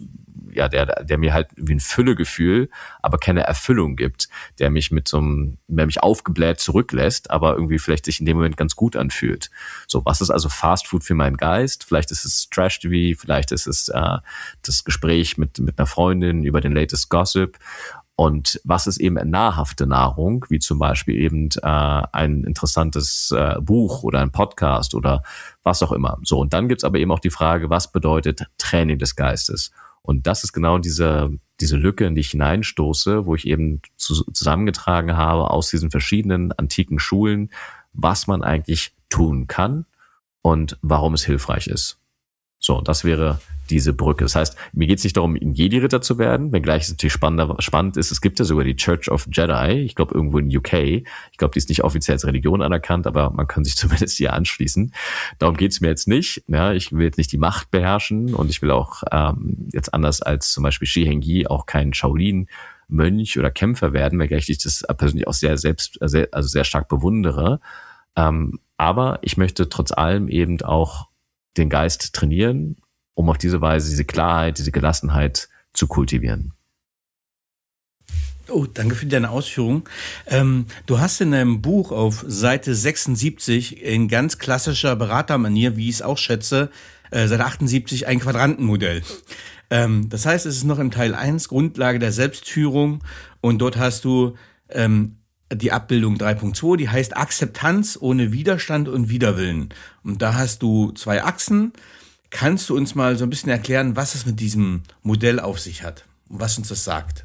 der mir halt irgendwie ein Füllegefühl, aber keine Erfüllung gibt, der mich aufgebläht zurücklässt, aber irgendwie vielleicht sich in dem Moment ganz gut anfühlt. So, was ist also Fast Food für meinen Geist? Vielleicht ist es Trash-TV, vielleicht ist es das Gespräch mit einer Freundin über den latest Gossip. Und was ist eben nahrhafte Nahrung, wie zum Beispiel eben ein interessantes Buch oder ein Podcast oder was auch immer. So, und dann gibt's aber eben auch die Frage, was bedeutet Training des Geistes? Und das ist genau diese Lücke, in die ich hineinstoße, wo ich eben zusammengetragen habe aus diesen verschiedenen antiken Schulen, was man eigentlich tun kann und warum es hilfreich ist. So, das wäre diese Brücke. Das heißt, mir geht es nicht darum, ein Jedi-Ritter zu werden, wenngleich es natürlich spannend ist. Es gibt ja sogar die Church of Jedi, ich glaube irgendwo in UK. Ich glaube, die ist nicht offiziell als Religion anerkannt, aber man kann sich zumindest hier anschließen. Darum geht es mir jetzt nicht. Ja, ich will jetzt nicht die Macht beherrschen und ich will auch jetzt anders als zum Beispiel Shi Hengyi auch kein Shaolin-Mönch oder Kämpfer werden, wenngleich ich das persönlich auch sehr stark bewundere. Aber ich möchte trotz allem eben auch den Geist trainieren, um auf diese Weise diese Klarheit, diese Gelassenheit zu kultivieren. Oh, danke für deine Ausführung. Du hast in deinem Buch auf Seite 76 in ganz klassischer Beratermanier, wie ich es auch schätze, Seite 78 ein Quadrantenmodell. Das heißt, es ist noch im Teil 1 Grundlage der Selbstführung und dort hast du die Abbildung 3.2, die heißt Akzeptanz ohne Widerstand und Widerwillen. Und da hast du 2 Achsen. Kannst du uns mal so ein bisschen erklären, was es mit diesem Modell auf sich hat und was uns das sagt?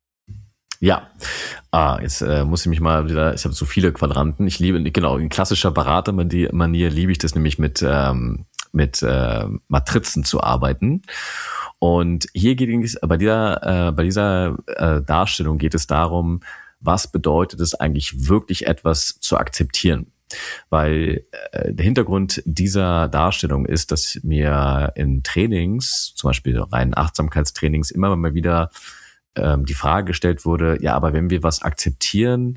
Ja, jetzt muss ich mich mal wieder, ich habe so viele Quadranten, ich liebe, genau, in klassischer Beratermanier liebe ich das nämlich mit Matrizen zu arbeiten. Und hier geht es, bei dieser Darstellung geht es darum, was bedeutet es eigentlich wirklich etwas zu akzeptieren? Weil der Hintergrund dieser Darstellung ist, dass mir in Trainings, zum Beispiel rein Achtsamkeitstrainings, immer mal wieder die Frage gestellt wurde, ja, aber wenn wir was akzeptieren,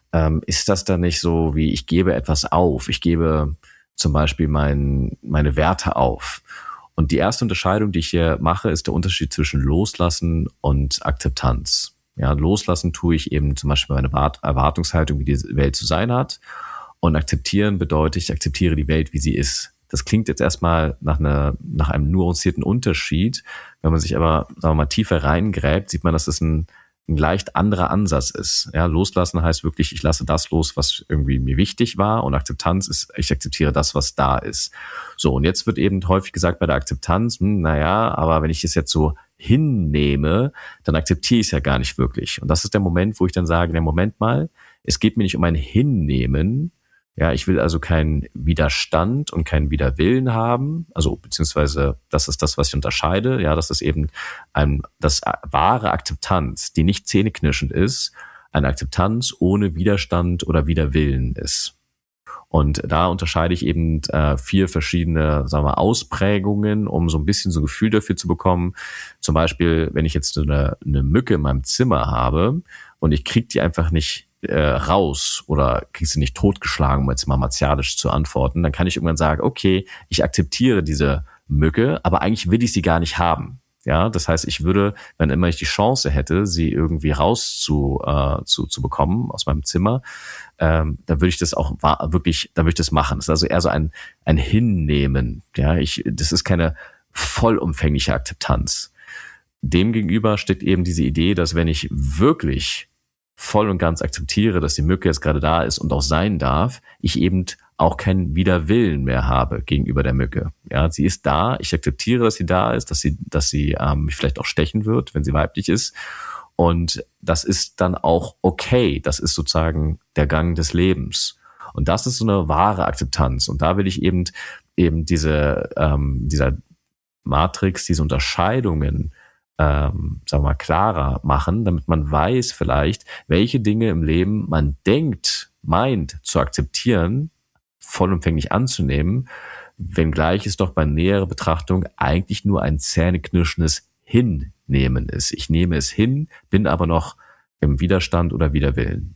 ist das dann nicht so, wie ich gebe etwas auf? Ich gebe zum Beispiel meine Werte auf. Und die erste Unterscheidung, die ich hier mache, ist der Unterschied zwischen Loslassen und Akzeptanz. Ja, loslassen tue ich eben zum Beispiel meine Erwartungshaltung, wie die Welt zu sein hat. Und akzeptieren bedeutet, ich akzeptiere die Welt, wie sie ist. Das klingt jetzt erstmal nach einem nuancierten Unterschied. Wenn man sich aber, sagen wir mal, tiefer reingräbt, sieht man, dass es ein leicht anderer Ansatz ist. Ja, loslassen heißt wirklich, ich lasse das los, was irgendwie mir wichtig war, und Akzeptanz ist, ich akzeptiere das, was da ist. So, und jetzt wird eben häufig gesagt bei der Akzeptanz, aber wenn ich es jetzt so hinnehme, dann akzeptiere ich es ja gar nicht wirklich. Und das ist der Moment, wo ich dann sage, Moment mal, es geht mir nicht um ein Hinnehmen. Ja, ich will also keinen Widerstand und keinen Widerwillen haben, also beziehungsweise das ist das, was ich unterscheide. Ja, das ist eben das wahre Akzeptanz, die nicht zähneknirschend ist, eine Akzeptanz ohne Widerstand oder Widerwillen ist. Und da unterscheide ich eben 4 verschiedene, sagen wir, Ausprägungen, um so ein bisschen so ein Gefühl dafür zu bekommen. Zum Beispiel, wenn ich jetzt so eine Mücke in meinem Zimmer habe und ich kriege die einfach nicht raus oder krieg sie nicht totgeschlagen, um jetzt mal martialisch zu antworten, dann kann ich irgendwann sagen, okay, ich akzeptiere diese Mücke, aber eigentlich will ich sie gar nicht haben. Ja, das heißt, ich würde, wenn immer ich die Chance hätte, sie irgendwie raus zu bekommen aus meinem Zimmer, dann würde ich das auch wirklich, dann würde ich das machen. Das ist also eher so ein Hinnehmen. Ja, das ist keine vollumfängliche Akzeptanz. Demgegenüber steht eben diese Idee, dass wenn ich wirklich voll und ganz akzeptiere, dass die Mücke jetzt gerade da ist und auch sein darf, ich eben auch keinen Widerwillen mehr habe gegenüber der Mücke. Ja, sie ist da, ich akzeptiere, dass sie da ist, dass sie mich vielleicht auch stechen wird, wenn sie weiblich ist. Und das ist dann auch okay. Das ist sozusagen der Gang des Lebens. Und das ist so eine wahre Akzeptanz. Und da will ich eben dieser Matrix, diese Unterscheidungen sagen wir mal, klarer machen, damit man weiß vielleicht, welche Dinge im Leben man meint zu akzeptieren, vollumfänglich anzunehmen, wenngleich es doch bei näherer Betrachtung eigentlich nur ein zähneknirschendes Hinnehmen ist. Ich nehme es hin, bin aber noch im Widerstand oder Widerwillen.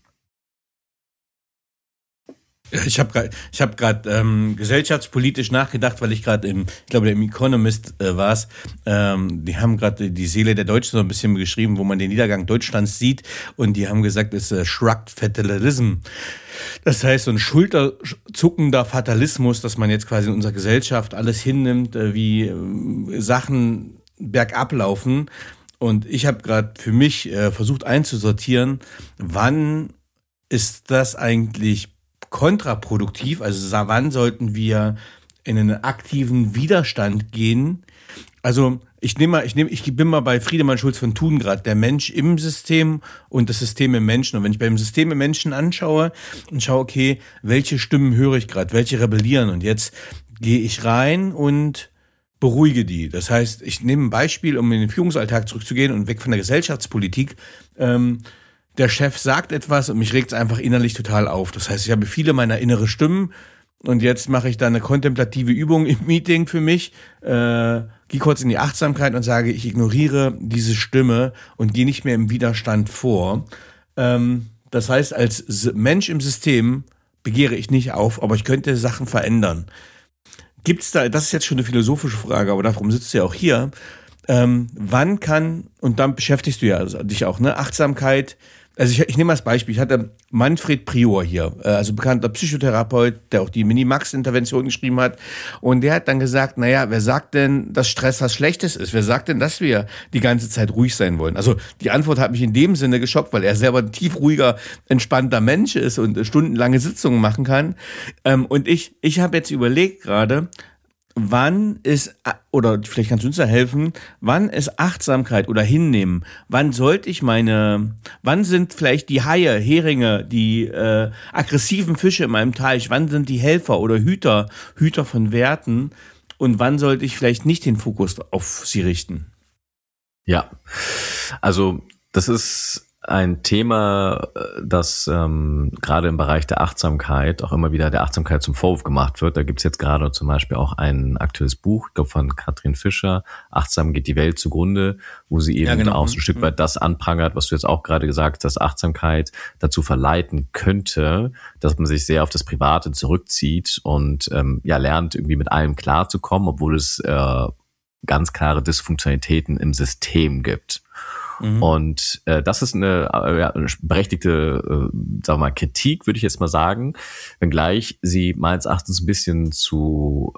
Ich habe gerade gesellschaftspolitisch nachgedacht, weil ich gerade ich glaube, im Economist war's. Die haben gerade die Seele der Deutschen so ein bisschen geschrieben, wo man den Niedergang Deutschlands sieht, und die haben gesagt, es ist Shrugged Fatalism. Das heißt, so ein schulterzuckender Fatalismus, dass man jetzt quasi in unserer Gesellschaft alles hinnimmt, wie Sachen bergab laufen. Und ich habe gerade für mich versucht einzusortieren, wann ist das eigentlich kontraproduktiv, also wann sollten wir in einen aktiven Widerstand gehen? Also ich bin mal bei Friedemann Schulz von Thun gerade, der Mensch im System und das System im Menschen. Und wenn ich beim System im Menschen anschaue und schaue, okay, welche Stimmen höre ich gerade, welche rebellieren, und jetzt gehe ich rein und beruhige die. Das heißt, ich nehme ein Beispiel, um in den Führungsalltag zurückzugehen und weg von der Gesellschaftspolitik. Der Chef sagt etwas und mich regt es einfach innerlich total auf. Das heißt, ich habe viele meiner innere Stimmen und jetzt mache ich da eine kontemplative Übung im Meeting für mich, gehe kurz in die Achtsamkeit und sage, ich ignoriere diese Stimme und gehe nicht mehr im Widerstand vor. Das heißt, als Mensch im System begehre ich nicht auf, aber ich könnte Sachen verändern. Gibt's da, das ist jetzt schon eine philosophische Frage, aber darum sitzt du ja auch hier, wann kann, und dann beschäftigst du ja dich auch, ne, Achtsamkeit, Also ich nehme als Beispiel, ich hatte Manfred Prior hier, also bekannter Psychotherapeut, der auch die Minimax-Intervention geschrieben hat. Und der hat dann gesagt, naja, wer sagt denn, dass Stress was Schlechtes ist? Wer sagt denn, dass wir die ganze Zeit ruhig sein wollen? Also die Antwort hat mich in dem Sinne geschockt, weil er selber ein tief ruhiger, entspannter Mensch ist und stundenlange Sitzungen machen kann. Und ich habe jetzt überlegt gerade, wann ist, oder vielleicht kannst du uns da helfen, wann ist Achtsamkeit oder Hinnehmen? Wann sind vielleicht die Haie, Heringe, die aggressiven Fische in meinem Teich, wann sind die Helfer oder Hüter von Werten und wann sollte ich vielleicht nicht den Fokus auf sie richten? Ja, also das ist ein Thema, das gerade im Bereich der Achtsamkeit auch immer wieder der Achtsamkeit zum Vorwurf gemacht wird. Da gibt's jetzt gerade zum Beispiel auch ein aktuelles Buch, ich glaube von Katrin Fischer, Achtsam geht die Welt zugrunde, wo sie eben auch so ein Stück weit das anprangert, was du jetzt auch gerade gesagt hast, dass Achtsamkeit dazu verleiten könnte, dass man sich sehr auf das Private zurückzieht und lernt, irgendwie mit allem klarzukommen, obwohl es ganz klare Dysfunktionalitäten im System gibt. Und das ist eine berechtigte, sagen wir mal, Kritik, würde ich jetzt mal sagen, wenngleich sie meines Erachtens ein bisschen zu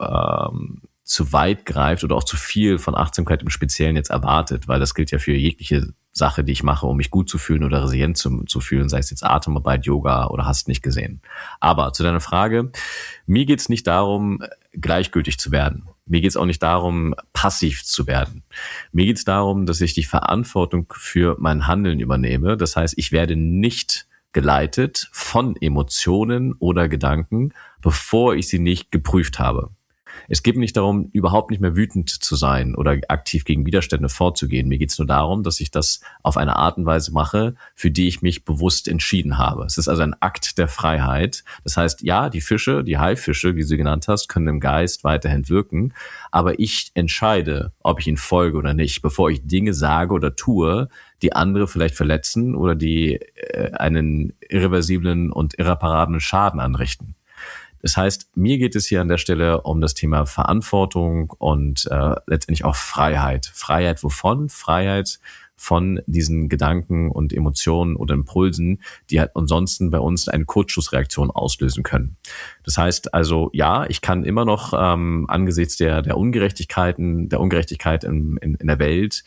weit greift oder auch zu viel von Achtsamkeit im Speziellen jetzt erwartet, weil das gilt ja für jegliche Sache, die ich mache, um mich gut zu fühlen oder resilient zu fühlen, sei es jetzt Atemarbeit, Yoga oder hast nicht gesehen. Aber zu deiner Frage, mir geht's nicht darum, gleichgültig zu werden. Mir geht's auch nicht darum, passiv zu werden. Mir geht's darum, dass ich die Verantwortung für mein Handeln übernehme. Das heißt, ich werde nicht geleitet von Emotionen oder Gedanken, bevor ich sie nicht geprüft habe. Es geht mir nicht darum, überhaupt nicht mehr wütend zu sein oder aktiv gegen Widerstände vorzugehen. Mir geht es nur darum, dass ich das auf eine Art und Weise mache, für die ich mich bewusst entschieden habe. Es ist also ein Akt der Freiheit. Das heißt, ja, die Fische, die Haifische, wie du sie genannt hast, können im Geist weiterhin wirken, aber ich entscheide, ob ich ihnen folge oder nicht, bevor ich Dinge sage oder tue, die andere vielleicht verletzen oder die einen irreversiblen und irreparablen Schaden anrichten. Das heißt, mir geht es hier an der Stelle um das Thema Verantwortung und letztendlich auch Freiheit. Freiheit wovon? Freiheit von diesen Gedanken und Emotionen oder Impulsen, die halt ansonsten bei uns eine Kurzschlussreaktion auslösen können. Das heißt also, ja, ich kann immer noch angesichts der Ungerechtigkeit in der Welt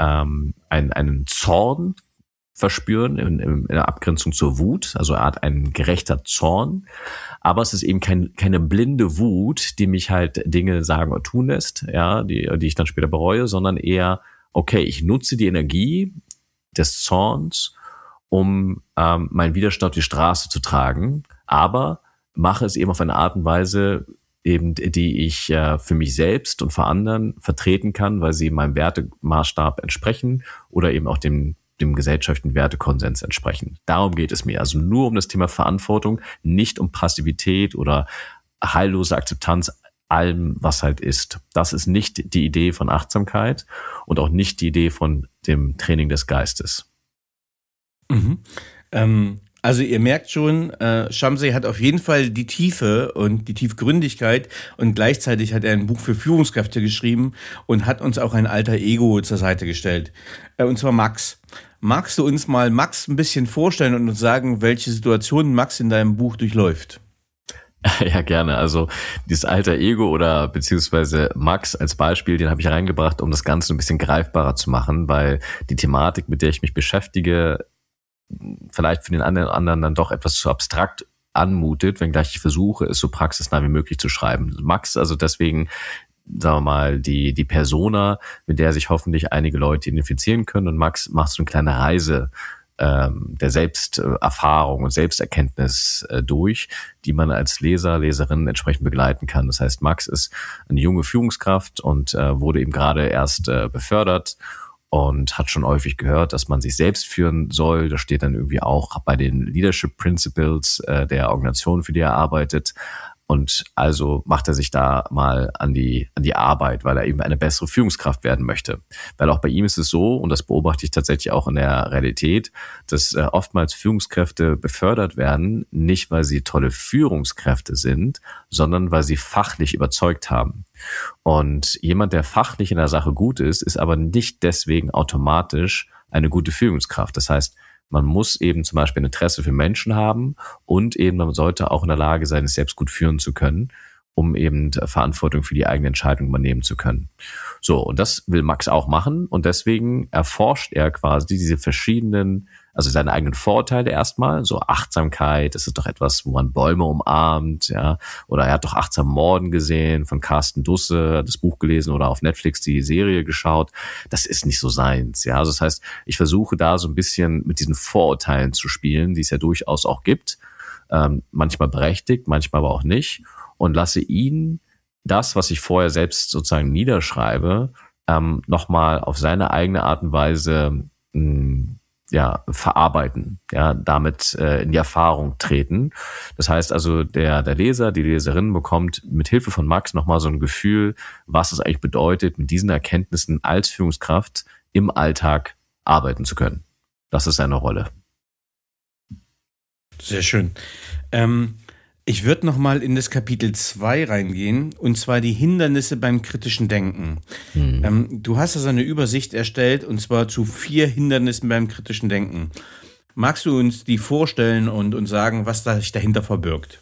einen Zorn verspüren in der Abgrenzung zur Wut, also eine Art ein gerechter Zorn. Aber es ist eben keine blinde Wut, die mich halt Dinge sagen oder tun lässt, ja, die ich dann später bereue, sondern eher, okay, ich nutze die Energie des Zorns, um meinen Widerstand auf die Straße zu tragen, aber mache es eben auf eine Art und Weise, eben die ich für mich selbst und für anderen vertreten kann, weil sie meinem Wertemaßstab entsprechen oder eben auch dem gesellschaftlichen Wertekonsens entsprechen. Darum geht es mir. Also nur um das Thema Verantwortung, nicht um Passivität oder heillose Akzeptanz allem, was halt ist. Das ist nicht die Idee von Achtsamkeit und auch nicht die Idee von dem Training des Geistes. Also ihr merkt schon, Shamsi hat auf jeden Fall die Tiefe und die Tiefgründigkeit und gleichzeitig hat er ein Buch für Führungskräfte geschrieben und hat uns auch ein alter Ego zur Seite gestellt. Und zwar Max. Magst du uns mal Max ein bisschen vorstellen und uns sagen, welche Situationen Max in deinem Buch durchläuft? Ja, gerne. Also dieses alter Ego oder beziehungsweise Max als Beispiel, den habe ich reingebracht, um das Ganze ein bisschen greifbarer zu machen, weil die Thematik, mit der ich mich beschäftige, vielleicht für den anderen dann doch etwas zu abstrakt anmutet, wenngleich ich versuche, es so praxisnah wie möglich zu schreiben. Max, also deswegen, sagen wir mal, die Persona, mit der sich hoffentlich einige Leute identifizieren können. Und Max macht so eine kleine Reise der Selbsterfahrung und Selbsterkenntnis durch, die man als Leser, Leserin entsprechend begleiten kann. Das heißt, Max ist eine junge Führungskraft und wurde eben gerade erst befördert und hat schon häufig gehört, dass man sich selbst führen soll. Das steht dann irgendwie auch bei den Leadership Principles der Organisation, für die er arbeitet. Und also macht er sich da mal an die Arbeit, weil er eben eine bessere Führungskraft werden möchte. Weil auch bei ihm ist es so, und das beobachte ich tatsächlich auch in der Realität, dass oftmals Führungskräfte befördert werden, nicht weil sie tolle Führungskräfte sind, sondern weil sie fachlich überzeugt haben. Und jemand, der fachlich in der Sache gut ist aber nicht deswegen automatisch eine gute Führungskraft. Das heißt, Man muss eben zum Beispiel ein Interesse für Menschen haben und eben man sollte auch in der Lage sein, es selbst gut führen zu können, um eben Verantwortung für die eigene Entscheidung übernehmen zu können. So, und das will Max auch machen und deswegen erforscht er quasi diese verschiedenen, also seine eigenen Vorteile erstmal, so Achtsamkeit, das ist doch etwas, wo man Bäume umarmt, ja, oder er hat doch Achtsam Morden gesehen von Carsten Dusse, das Buch gelesen oder auf Netflix die Serie geschaut. Das ist nicht so seins, ja. Also das heißt, ich versuche da so ein bisschen mit diesen Vorurteilen zu spielen, die es ja durchaus auch gibt, manchmal berechtigt, manchmal aber auch nicht, und lasse ihn das, was ich vorher selbst sozusagen niederschreibe, nochmal auf seine eigene Art und Weise verarbeiten, ja, damit in die Erfahrung treten. Das heißt also, der Leser, die Leserin bekommt mit Hilfe von Max nochmal so ein Gefühl, was es eigentlich bedeutet, mit diesen Erkenntnissen als Führungskraft im Alltag arbeiten zu können. Das ist seine Rolle. Sehr schön. Ich würde nochmal in das Kapitel 2 reingehen, und zwar die Hindernisse beim kritischen Denken. Du hast also eine Übersicht erstellt, und zwar zu 4 Hindernissen beim kritischen Denken. Magst du uns die vorstellen und sagen, was da sich dahinter verbirgt?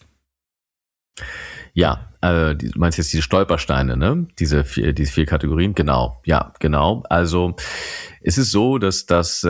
Ja, du meinst jetzt diese Stolpersteine, ne? Diese 4 Kategorien? Genau, ja, genau. Also es ist so, dass das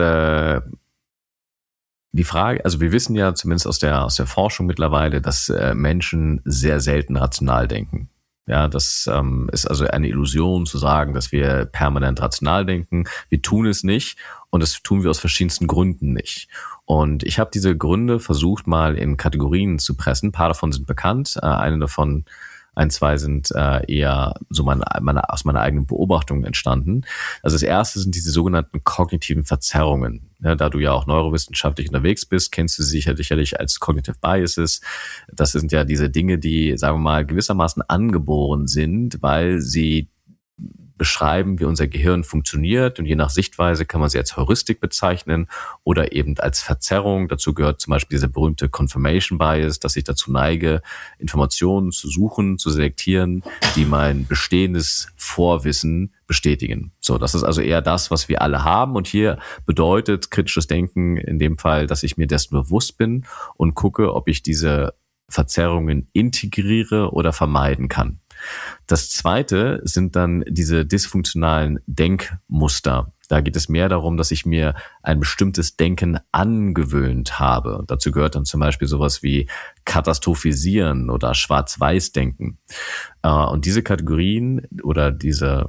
die Frage, also wir wissen ja zumindest aus der Forschung mittlerweile, dass Menschen sehr selten rational denken. Ja, das ist also eine Illusion zu sagen, dass wir permanent rational denken. Wir tun es nicht und das tun wir aus verschiedensten Gründen nicht. Und ich habe diese Gründe versucht mal in Kategorien zu pressen. Ein paar davon sind bekannt, ein, zwei sind eher so aus meiner eigenen Beobachtung entstanden. Also das erste sind diese sogenannten kognitiven Verzerrungen. Ja, da du ja auch neurowissenschaftlich unterwegs bist, kennst du sie sicherlich als Cognitive Biases. Das sind ja diese Dinge, die, sagen wir mal, gewissermaßen angeboren sind, weil sie beschreiben, wie unser Gehirn funktioniert, und je nach Sichtweise kann man sie als Heuristik bezeichnen oder eben als Verzerrung. Dazu gehört zum Beispiel dieser berühmte Confirmation Bias, dass ich dazu neige, Informationen zu suchen, zu selektieren, die mein bestehendes Vorwissen bestätigen. So, das ist also eher das, was wir alle haben, und hier bedeutet kritisches Denken in dem Fall, dass ich mir dessen bewusst bin und gucke, ob ich diese Verzerrungen integriere oder vermeiden kann. Das zweite sind dann diese dysfunktionalen Denkmuster. Da geht es mehr darum, dass ich mir ein bestimmtes Denken angewöhnt habe. Dazu gehört dann zum Beispiel sowas wie Katastrophisieren oder Schwarz-Weiß-Denken. Und diese Kategorien oder diese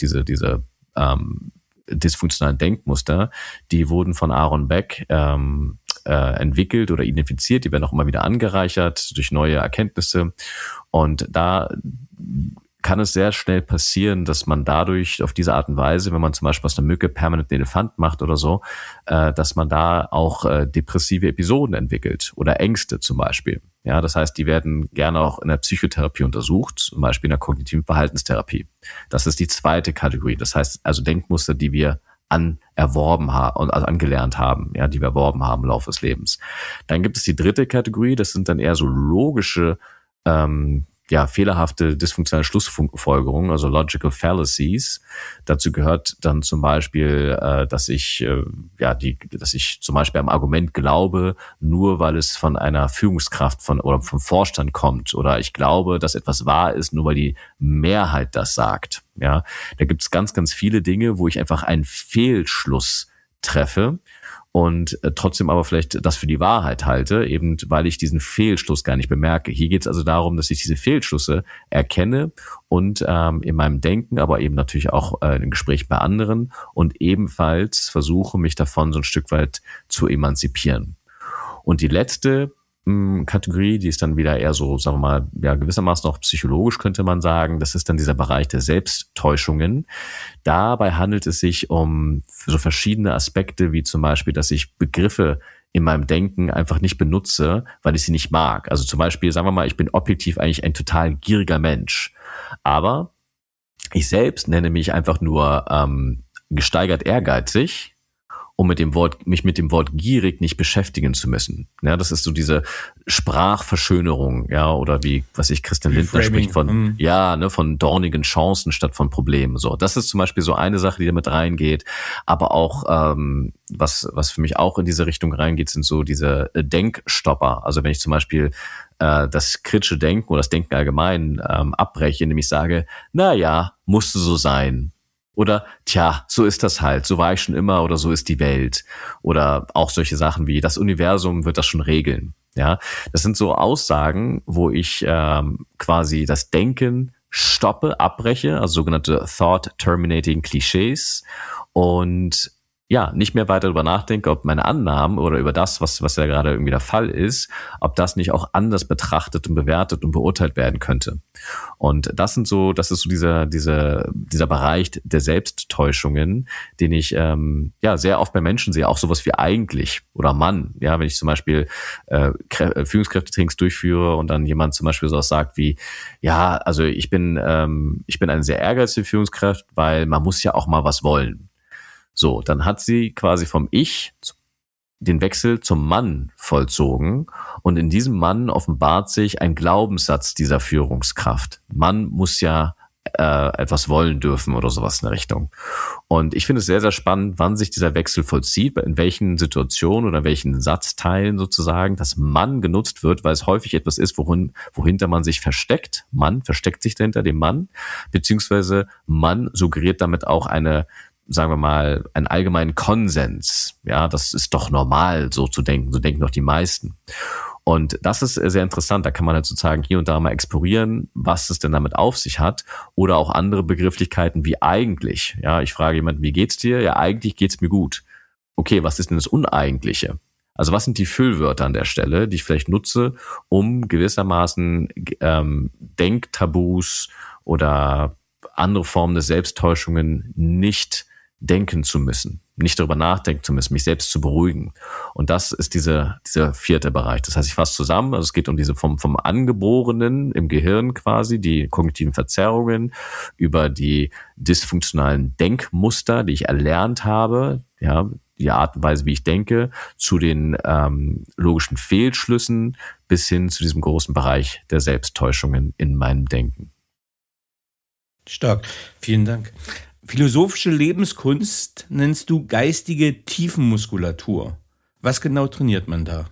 dysfunktionalen Denkmuster, die wurden von Aaron Beck entwickelt oder identifiziert, die werden auch immer wieder angereichert durch neue Erkenntnisse, und da kann es sehr schnell passieren, dass man dadurch auf diese Art und Weise, wenn man zum Beispiel aus einer Mücke permanent einen Elefant macht oder so, dass man da auch depressive Episoden entwickelt oder Ängste zum Beispiel. Ja, das heißt, die werden gerne auch in der Psychotherapie untersucht, zum Beispiel in der kognitiven Verhaltenstherapie. Das ist die zweite Kategorie. Das heißt also Denkmuster, die wir erworben haben, also angelernt haben, ja, die wir erworben haben im Laufe des Lebens. Dann gibt es die dritte Kategorie, das sind dann eher so logische, fehlerhafte dysfunktionale Schlussfolgerungen, also logical fallacies. Dazu gehört dann zum Beispiel, dass ich zum Beispiel am Argument glaube, nur weil es von einer Führungskraft oder vom Vorstand kommt, oder ich glaube, dass etwas wahr ist, nur weil die Mehrheit das sagt. Ja, da gibt es ganz, ganz viele Dinge, wo ich einfach einen Fehlschluss treffe und trotzdem aber vielleicht das für die Wahrheit halte, eben weil ich diesen Fehlschluss gar nicht bemerke. Hier geht es also darum, dass ich diese Fehlschlüsse erkenne und in meinem Denken, aber eben natürlich auch im Gespräch bei anderen, und ebenfalls versuche, mich davon so ein Stück weit zu emanzipieren. Und die letzte Kategorie, die ist dann wieder eher so, sagen wir mal, ja, gewissermaßen auch psychologisch, könnte man sagen. Das ist dann dieser Bereich der Selbsttäuschungen. Dabei handelt es sich um so verschiedene Aspekte, wie zum Beispiel, dass ich Begriffe in meinem Denken einfach nicht benutze, weil ich sie nicht mag. Also zum Beispiel, sagen wir mal, ich bin objektiv eigentlich ein total gieriger Mensch. Aber ich selbst nenne mich einfach nur gesteigert ehrgeizig. um mich mit dem Wort gierig nicht beschäftigen zu müssen. Ja, das ist so diese Sprachverschönerung, ja, oder Christian Lindner spricht von dornigen Chancen statt von Problemen. So, das ist zum Beispiel so eine Sache, die da mit reingeht. Aber auch, was für mich auch in diese Richtung reingeht, sind so diese Denkstopper. Also wenn ich zum Beispiel das kritische Denken oder das Denken allgemein abbreche, indem ich sage, musste so sein. Oder, so ist das halt, so war ich schon immer oder so ist die Welt. Oder auch solche Sachen wie, das Universum wird das schon regeln. Ja, das sind so Aussagen, wo ich quasi das Denken stoppe, abbreche, also sogenannte Thought-Terminating Klischees und nicht mehr weiter darüber nachdenke, ob meine Annahmen oder über das, was ja gerade irgendwie der Fall ist, ob das nicht auch anders betrachtet und bewertet und beurteilt werden könnte. Und das ist so dieser Bereich der Selbsttäuschungen, den ich sehr oft bei Menschen sehe, auch sowas wie eigentlich oder Mann. Ja, wenn ich zum Beispiel Führungskräftetrainings durchführe und dann jemand zum Beispiel sowas sagt wie, also ich bin eine sehr ehrgeizige Führungskraft, weil man muss ja auch mal was wollen. So, dann hat sie quasi vom Ich den Wechsel zum Mann vollzogen und in diesem Mann offenbart sich ein Glaubenssatz dieser Führungskraft. Man muss ja etwas wollen dürfen oder sowas in der Richtung. Und ich finde es sehr, sehr spannend, wann sich dieser Wechsel vollzieht, in welchen Situationen oder welchen Satzteilen sozusagen das Mann genutzt wird, weil es häufig etwas ist, wohinter man sich versteckt. Man versteckt sich dahinter dem Mann, beziehungsweise Mann suggeriert damit auch sagen wir mal, einen allgemeinen Konsens. Ja, das ist doch normal, so zu denken. So denken doch die meisten. Und das ist sehr interessant. Da kann man halt sozusagen hier und da mal explorieren, was es denn damit auf sich hat. Oder auch andere Begrifflichkeiten wie eigentlich. Ja, ich frage jemanden, wie geht's dir? Ja, eigentlich geht's mir gut. Okay, was ist denn das Uneigentliche? Also was sind die Füllwörter an der Stelle, die ich vielleicht nutze, um gewissermaßen Denktabus oder andere Formen des Selbsttäuschungen nicht denken zu müssen, nicht darüber nachdenken zu müssen, mich selbst zu beruhigen. Und das ist dieser vierte Bereich. Das heißt, ich fasse zusammen, also es geht um diese vom Angeborenen im Gehirn quasi, die kognitiven Verzerrungen, über die dysfunktionalen Denkmuster, die ich erlernt habe, ja, die Art und Weise, wie ich denke, zu den logischen Fehlschlüssen bis hin zu diesem großen Bereich der Selbsttäuschungen in meinem Denken. Stark, vielen Dank. Philosophische Lebenskunst nennst du geistige Tiefenmuskulatur. Was genau trainiert man da?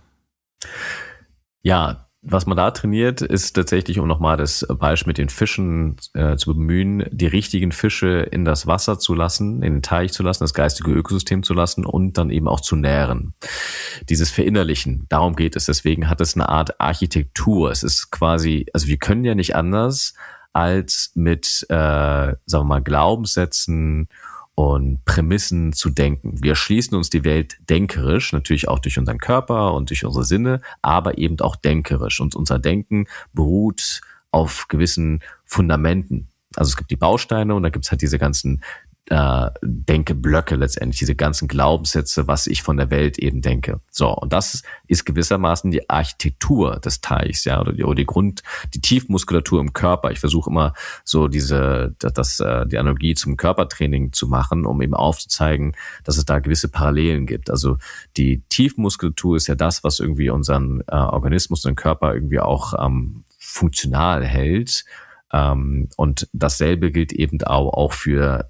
Ja, was man da trainiert, ist tatsächlich, um nochmal das Beispiel mit den Fischen zu bemühen, die richtigen Fische in das Wasser zu lassen, in den Teich zu lassen, das geistige Ökosystem zu lassen und dann eben auch zu nähren. Dieses Verinnerlichen, darum geht es. Deswegen hat es eine Art Architektur. Es ist quasi, also wir können ja nicht anders, als mit, sagen wir mal, Glaubenssätzen und Prämissen zu denken. Wir schließen uns die Welt denkerisch, natürlich auch durch unseren Körper und durch unsere Sinne, aber eben auch denkerisch. Und unser Denken beruht auf gewissen Fundamenten. Also es gibt die Bausteine und da gibt es halt diese ganzen Denkeblöcke letztendlich, diese ganzen Glaubenssätze, was ich von der Welt eben denke. So, und das ist gewissermaßen die Architektur des Teichs, ja, oder die Tiefmuskulatur im Körper. Ich versuche immer so die Analogie zum Körpertraining zu machen, um eben aufzuzeigen, dass es da gewisse Parallelen gibt. Also die Tiefmuskulatur ist ja das, was irgendwie unseren Organismus, unseren Körper irgendwie auch funktional hält. Und dasselbe gilt eben auch für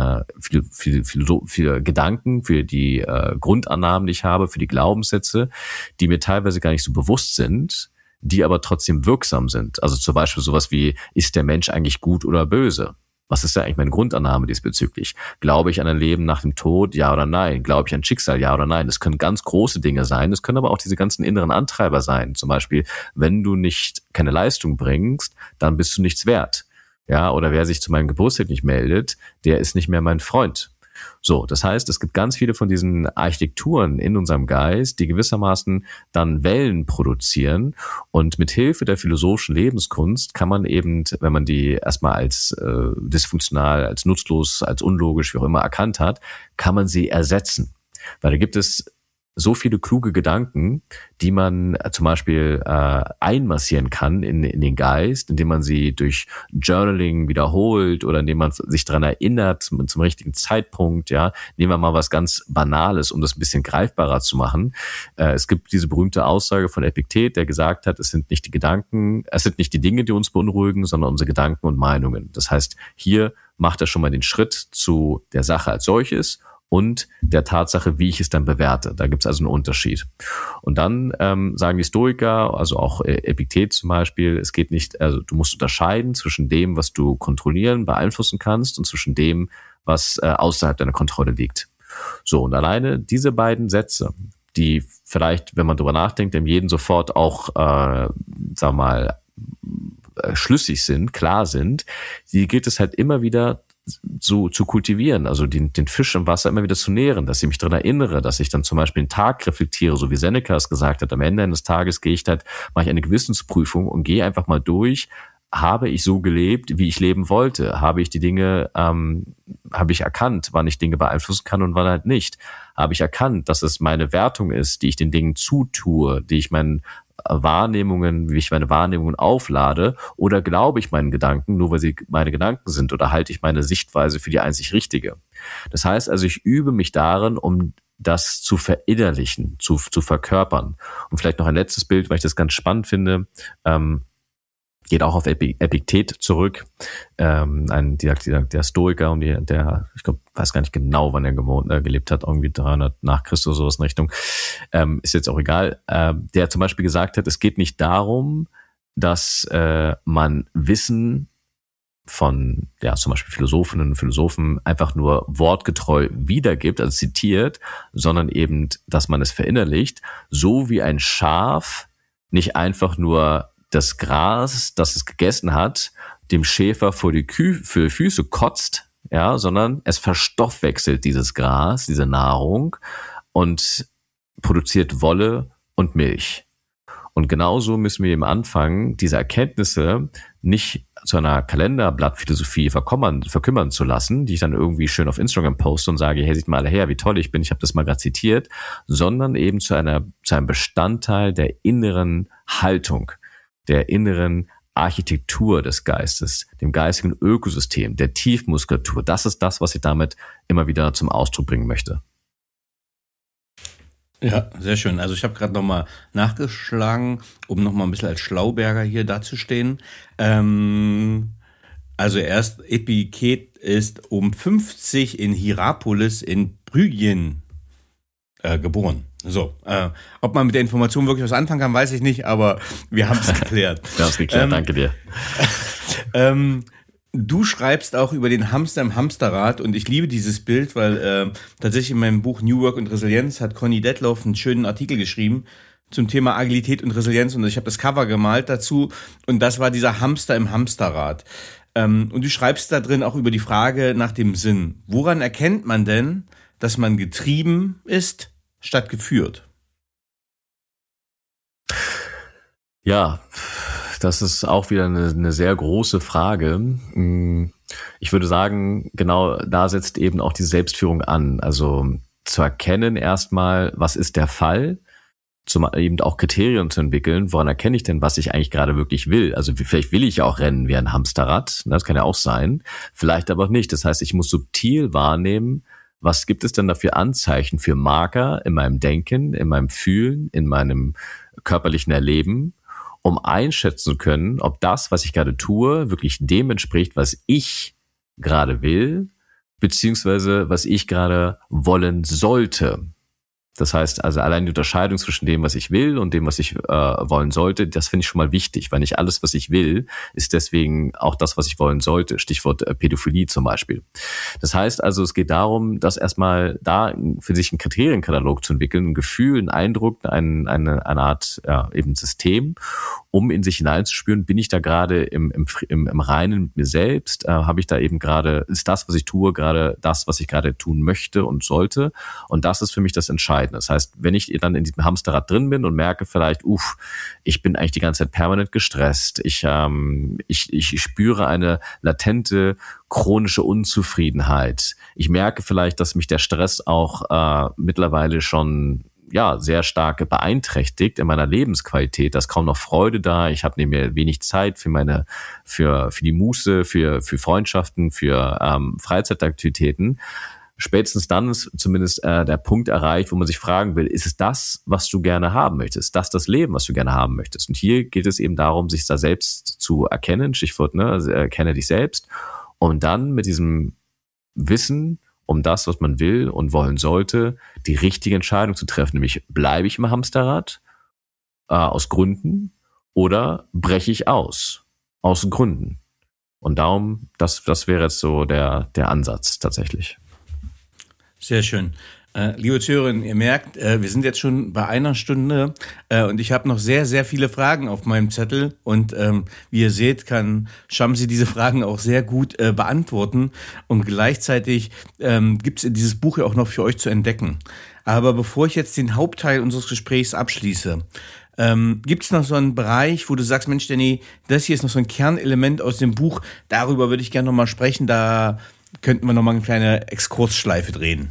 für Gedanken, für die Grundannahmen, die ich habe, für die Glaubenssätze, die mir teilweise gar nicht so bewusst sind, die aber trotzdem wirksam sind. Also zum Beispiel sowas wie, ist der Mensch eigentlich gut oder böse? Was ist ja eigentlich meine Grundannahme diesbezüglich? Glaube ich an ein Leben nach dem Tod, ja oder nein? Glaube ich an Schicksal, ja oder nein? Das können ganz große Dinge sein. Das können aber auch diese ganzen inneren Antreiber sein. Zum Beispiel, wenn du keine Leistung bringst, dann bist du nichts wert. Ja, oder wer sich zu meinem Geburtstag nicht meldet, der ist nicht mehr mein Freund. So, das heißt, es gibt ganz viele von diesen Architekturen in unserem Geist, die gewissermaßen dann Wellen produzieren, und mit Hilfe der philosophischen Lebenskunst kann man eben, wenn man die erstmal als dysfunktional, als nutzlos, als unlogisch, wie auch immer erkannt hat, kann man sie ersetzen. Weil da gibt es so viele kluge Gedanken, die man zum Beispiel einmassieren kann in den Geist, indem man sie durch Journaling wiederholt oder indem man sich daran erinnert zum richtigen Zeitpunkt. Ja, nehmen wir mal was ganz Banales, um das ein bisschen greifbarer zu machen. Es gibt diese berühmte Aussage von Epiktet, der gesagt hat, es sind nicht die Dinge, die uns beunruhigen, sondern unsere Gedanken und Meinungen. Das heißt, hier macht er schon mal den Schritt zu der Sache als solches und der Tatsache, wie ich es dann bewerte. Da gibt es also einen Unterschied. Und dann sagen die Stoiker, also auch Epiktet zum Beispiel, es geht nicht, also du musst unterscheiden zwischen dem, was du kontrollieren, beeinflussen kannst und zwischen dem, was außerhalb deiner Kontrolle liegt. So, und alleine diese beiden Sätze, die vielleicht, wenn man drüber nachdenkt, dem jeden sofort auch, schlüssig sind, klar sind, die gilt es halt immer wieder zu kultivieren, also den Fisch im Wasser immer wieder zu nähren, dass ich mich daran erinnere, dass ich dann zum Beispiel den Tag reflektiere, so wie Seneca es gesagt hat. Am Ende eines Tages mache ich eine Gewissensprüfung und gehe einfach mal durch, habe ich so gelebt, wie ich leben wollte? Habe ich die Dinge, habe ich erkannt, wann ich Dinge beeinflussen kann und wann halt nicht? Habe ich erkannt, dass es meine Wertung ist, die ich den Dingen zutue, die ich wie ich meine Wahrnehmungen auflade, oder glaube ich meinen Gedanken, nur weil sie meine Gedanken sind, oder halte ich meine Sichtweise für die einzig richtige? Das heißt also, ich übe mich darin, um das zu verinnerlichen, zu verkörpern. Und vielleicht noch ein letztes Bild, weil ich das ganz spannend finde, geht auch auf Epiktet zurück, ein der Stoiker, und der, ich glaube, weiß gar nicht genau, wann er gelebt hat, irgendwie 300 nach Christus, sowas in Richtung, ist jetzt auch egal, der zum Beispiel gesagt hat, es geht nicht darum, dass man Wissen von, ja, zum Beispiel Philosophinnen und Philosophen einfach nur wortgetreu wiedergibt, also zitiert, sondern eben, dass man es verinnerlicht, so wie ein Schaf nicht einfach nur das Gras, das es gegessen hat, dem Schäfer vor die Füße kotzt, ja, sondern es verstoffwechselt dieses Gras, diese Nahrung, und produziert Wolle und Milch. Und genauso müssen wir eben anfangen, diese Erkenntnisse nicht zu einer Kalenderblattphilosophie verkümmern zu lassen, die ich dann irgendwie schön auf Instagram poste und sage, hey, seht mal alle her, wie toll ich bin, ich habe das mal gerade zitiert, sondern eben zu einem Bestandteil der inneren Haltung, der inneren Architektur des Geistes, dem geistigen Ökosystem, der Tiefmuskulatur. Das ist das, was ich damit immer wieder zum Ausdruck bringen möchte. Ja, sehr schön. Also ich habe gerade nochmal nachgeschlagen, um nochmal ein bisschen als Schlauberger hier dazustehen. Also erst Epiktet ist um 50 in Hierapolis in Brygen geboren. So, ob man mit der Information wirklich was anfangen kann, weiß ich nicht, aber wir haben es geklärt. Wir haben es geklärt, danke dir. Du schreibst auch über den Hamster im Hamsterrad, und ich liebe dieses Bild, weil tatsächlich in meinem Buch New Work und Resilienz hat Conny Detloff einen schönen Artikel geschrieben zum Thema Agilität und Resilienz, und ich habe das Cover gemalt dazu, und das war dieser Hamster im Hamsterrad. Und du schreibst da drin auch über die Frage nach dem Sinn. Woran erkennt man denn, dass man getrieben ist statt geführt? Ja, das ist auch wieder eine sehr große Frage. Ich würde sagen, genau da setzt eben auch die Selbstführung an. Also zu erkennen erstmal, was ist der Fall, eben auch Kriterien zu entwickeln, woran erkenne ich denn, was ich eigentlich gerade wirklich will. Also vielleicht will ich ja auch rennen wie ein Hamsterrad, das kann ja auch sein, vielleicht aber auch nicht. Das heißt, ich muss subtil wahrnehmen, was gibt es denn da für Anzeichen, für Marker in meinem Denken, in meinem Fühlen, in meinem körperlichen Erleben, um einschätzen zu können, ob das, was ich gerade tue, wirklich dem entspricht, was ich gerade will, beziehungsweise was ich gerade wollen sollte. Das heißt also, allein die Unterscheidung zwischen dem, was ich will, und dem, was ich wollen sollte, das finde ich schon mal wichtig, weil nicht alles, was ich will, ist deswegen auch das, was ich wollen sollte. Stichwort Pädophilie zum Beispiel. Das heißt also, es geht darum, dass erstmal da für sich einen Kriterienkatalog zu entwickeln, ein Gefühl, ein Eindruck, eine Art eben System, um in sich hineinzuspüren, bin ich da gerade im Reinen mit mir selbst, habe ich da eben gerade, ist das, was ich tue, gerade das, was ich gerade tun möchte und sollte, und das ist für mich das Entscheidende. Das heißt, wenn ich dann in diesem Hamsterrad drin bin und merke vielleicht, ich bin eigentlich die ganze Zeit permanent gestresst, ich spüre eine latente chronische Unzufriedenheit. Ich merke vielleicht, dass mich der Stress auch mittlerweile schon sehr stark beeinträchtigt in meiner Lebensqualität. Da ist kaum noch Freude da. Ich habe neben mir wenig Zeit für die Muße, für Freundschaften, für Freizeitaktivitäten. Spätestens dann ist zumindest der Punkt erreicht, wo man sich fragen will, ist es das, was du gerne haben möchtest? Ist das Leben, was du gerne haben möchtest? Und hier geht es eben darum, sich da selbst zu erkennen, Stichwort, also erkenne dich selbst, und dann mit diesem Wissen um das, was man will und wollen sollte, die richtige Entscheidung zu treffen, nämlich bleibe ich im Hamsterrad aus Gründen oder breche ich aus Gründen. Und darum, das wäre jetzt so der Ansatz tatsächlich. Sehr schön. Liebe Zuhörerinnen, ihr merkt, wir sind jetzt schon bei 1 Stunde und ich habe noch sehr, sehr viele Fragen auf meinem Zettel und wie ihr seht, kann Shamsi diese Fragen auch sehr gut beantworten und gleichzeitig gibt es dieses Buch ja auch noch für euch zu entdecken. Aber bevor ich jetzt den Hauptteil unseres Gesprächs abschließe, gibt es noch so einen Bereich, wo du sagst, Mensch, Danny, das hier ist noch so ein Kernelement aus dem Buch, darüber würde ich gerne nochmal sprechen, da könnten wir nochmal eine kleine Exkursschleife drehen.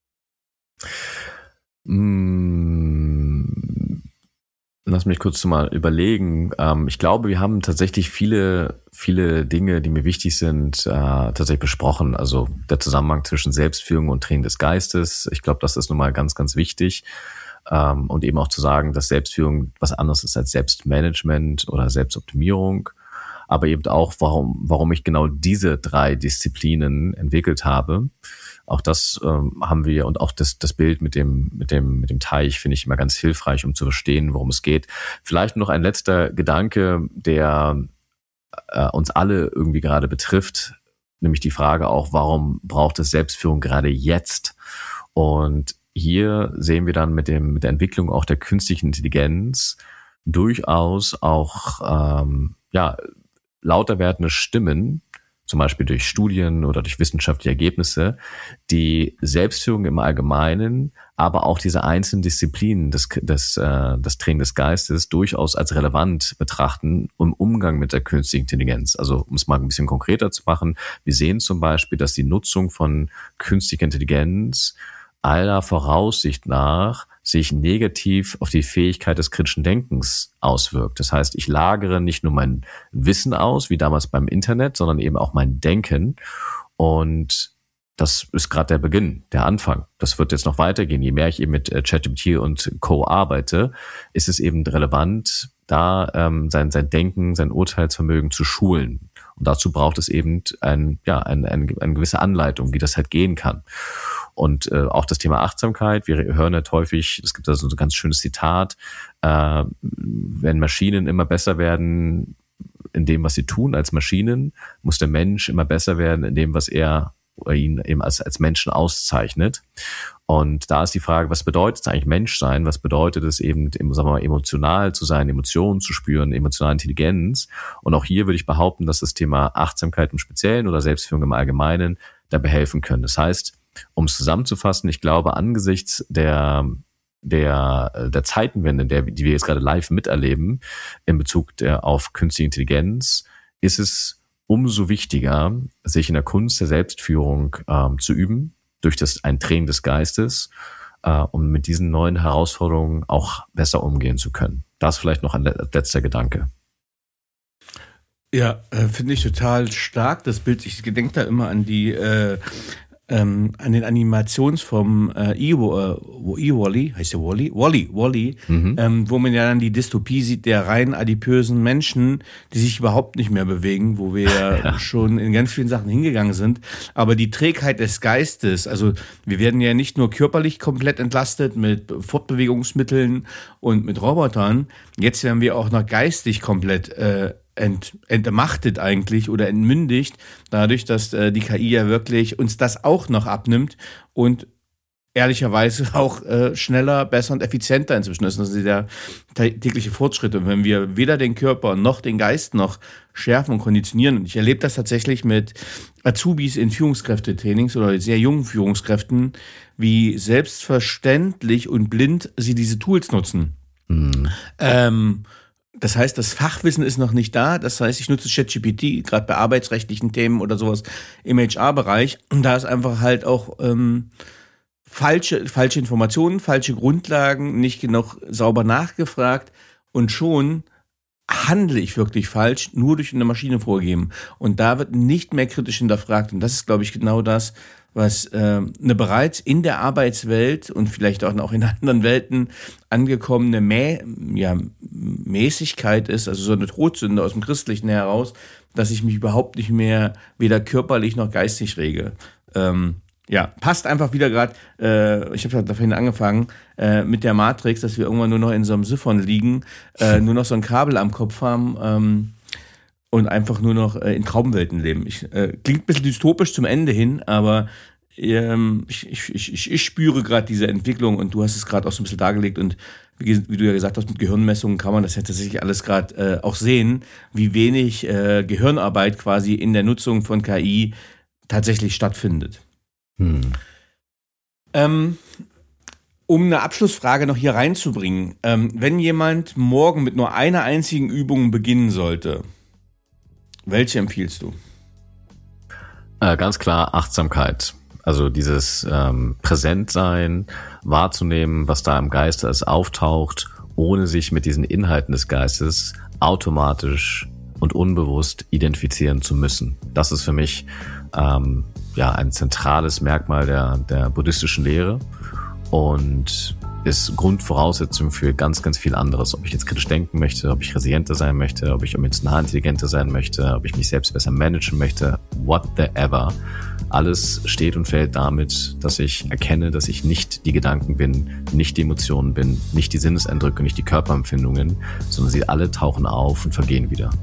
Lass mich kurz mal überlegen. Ich glaube, wir haben tatsächlich viele Dinge, die mir wichtig sind, tatsächlich besprochen. Also der Zusammenhang zwischen Selbstführung und Training des Geistes. Ich glaube, das ist nun mal ganz, ganz wichtig. Und eben auch zu sagen, dass Selbstführung was anderes ist als Selbstmanagement oder Selbstoptimierung. Aber eben auch, warum ich genau diese 3 Disziplinen entwickelt habe. Auch das haben wir, und auch das Bild mit dem Teich finde ich immer ganz hilfreich, um zu verstehen, worum es geht. Vielleicht noch ein letzter Gedanke, der uns alle irgendwie gerade betrifft, nämlich die Frage auch, warum braucht es Selbstführung gerade jetzt? Und hier sehen wir dann mit der Entwicklung auch der künstlichen Intelligenz durchaus auch lauter werdende Stimmen, zum Beispiel durch Studien oder durch wissenschaftliche Ergebnisse, die Selbstführung im Allgemeinen, aber auch diese einzelnen Disziplinen des Training des Geistes durchaus als relevant betrachten im Umgang mit der künstlichen Intelligenz. Also um es mal ein bisschen konkreter zu machen, wir sehen zum Beispiel, dass die Nutzung von künstlicher Intelligenz aller Voraussicht nach sich negativ auf die Fähigkeit des kritischen Denkens auswirkt. Das heißt, ich lagere nicht nur mein Wissen aus, wie damals beim Internet, sondern eben auch mein Denken. Und das ist gerade der Beginn, der Anfang. Das wird jetzt noch weitergehen. Je mehr ich eben mit ChatGPT und Co. arbeite, ist es eben relevant, da sein Denken, sein Urteilsvermögen zu schulen. Und dazu braucht es eben eine gewisse Anleitung, wie das halt gehen kann. Und auch das Thema Achtsamkeit, wir hören halt häufig, es gibt da so ein ganz schönes Zitat, wenn Maschinen immer besser werden in dem, was sie tun als Maschinen, muss der Mensch immer besser werden in dem, was er oder ihn eben als Menschen auszeichnet. Und da ist die Frage, was bedeutet es eigentlich Menschsein? Was bedeutet es eben, sagen wir mal, emotional zu sein, Emotionen zu spüren, emotionale Intelligenz? Und auch hier würde ich behaupten, dass das Thema Achtsamkeit im Speziellen oder Selbstführung im Allgemeinen dabei helfen können. Das heißt, um es zusammenzufassen, ich glaube, angesichts der Zeitenwende, die wir jetzt gerade live miterleben, in Bezug auf künstliche Intelligenz, ist es umso wichtiger, sich in der Kunst der Selbstführung zu üben, durch ein Training des Geistes, um mit diesen neuen Herausforderungen auch besser umgehen zu können. Das vielleicht noch ein letzter Gedanke. Ja, finde ich total stark, das Bild. Ich gedenke da immer an an den Animationsfilm WALL-E, heißt der WALL-E? WALL-E, wo man ja dann die Dystopie sieht der rein adipösen Menschen, die sich überhaupt nicht mehr bewegen, wo wir ja schon in ganz vielen Sachen hingegangen sind. Aber die Trägheit des Geistes, also wir werden ja nicht nur körperlich komplett entlastet mit Fortbewegungsmitteln und mit Robotern, jetzt werden wir auch noch geistig komplett entmachtet eigentlich oder entmündigt, dadurch, dass die KI ja wirklich uns das auch noch abnimmt und ehrlicherweise auch schneller, besser und effizienter inzwischen ist. Das ist der tägliche Fortschritt. Und wenn wir weder den Körper noch den Geist noch schärfen und konditionieren, und ich erlebe das tatsächlich mit Azubis in Führungskräftetrainings oder sehr jungen Führungskräften, wie selbstverständlich und blind sie diese Tools nutzen. Das heißt, das Fachwissen ist noch nicht da. Das heißt, ich nutze ChatGPT, gerade bei arbeitsrechtlichen Themen oder sowas im HR-Bereich. Und da ist einfach halt auch falsche Informationen, falsche Grundlagen, nicht genug sauber nachgefragt und schon handle ich wirklich falsch, nur durch eine Maschine vorgeben. Und da wird nicht mehr kritisch hinterfragt. Und das ist, glaube ich, genau das, was eine bereits in der Arbeitswelt und vielleicht auch in anderen Welten angekommene Mäßigkeit ist, also so eine Todsünde aus dem Christlichen heraus, dass ich mich überhaupt nicht mehr weder körperlich noch geistig rege. Passt einfach wieder gerade, ich habe da vorhin angefangen, mit der Matrix, dass wir irgendwann nur noch in so einem Siphon liegen, nur noch so ein Kabel am Kopf haben und einfach nur noch in Traumwelten leben. Klingt ein bisschen dystopisch zum Ende hin, aber ich spüre gerade diese Entwicklung und du hast es gerade auch so ein bisschen dargelegt und wie du ja gesagt hast, mit Gehirnmessungen kann man das ja tatsächlich alles gerade auch sehen, wie wenig Gehirnarbeit quasi in der Nutzung von KI tatsächlich stattfindet. Um eine Abschlussfrage noch hier reinzubringen, wenn jemand morgen mit nur einer einzigen Übung beginnen sollte, welche empfiehlst du? Ganz klar Achtsamkeit. Also dieses Präsentsein, wahrzunehmen, was da im Geiste als auftaucht, ohne sich mit diesen Inhalten des Geistes automatisch und unbewusst identifizieren zu müssen. Das ist für mich ein zentrales Merkmal der buddhistischen Lehre und ist Grundvoraussetzung für ganz, ganz viel anderes. Ob ich jetzt kritisch denken möchte, ob ich resilienter sein möchte, ob ich emotional intelligenter sein möchte, ob ich mich selbst besser managen möchte, whatever. Alles steht und fällt damit, dass ich erkenne, dass ich nicht die Gedanken bin, nicht die Emotionen bin, nicht die Sinneseindrücke, nicht die Körperempfindungen, sondern sie alle tauchen auf und vergehen wieder.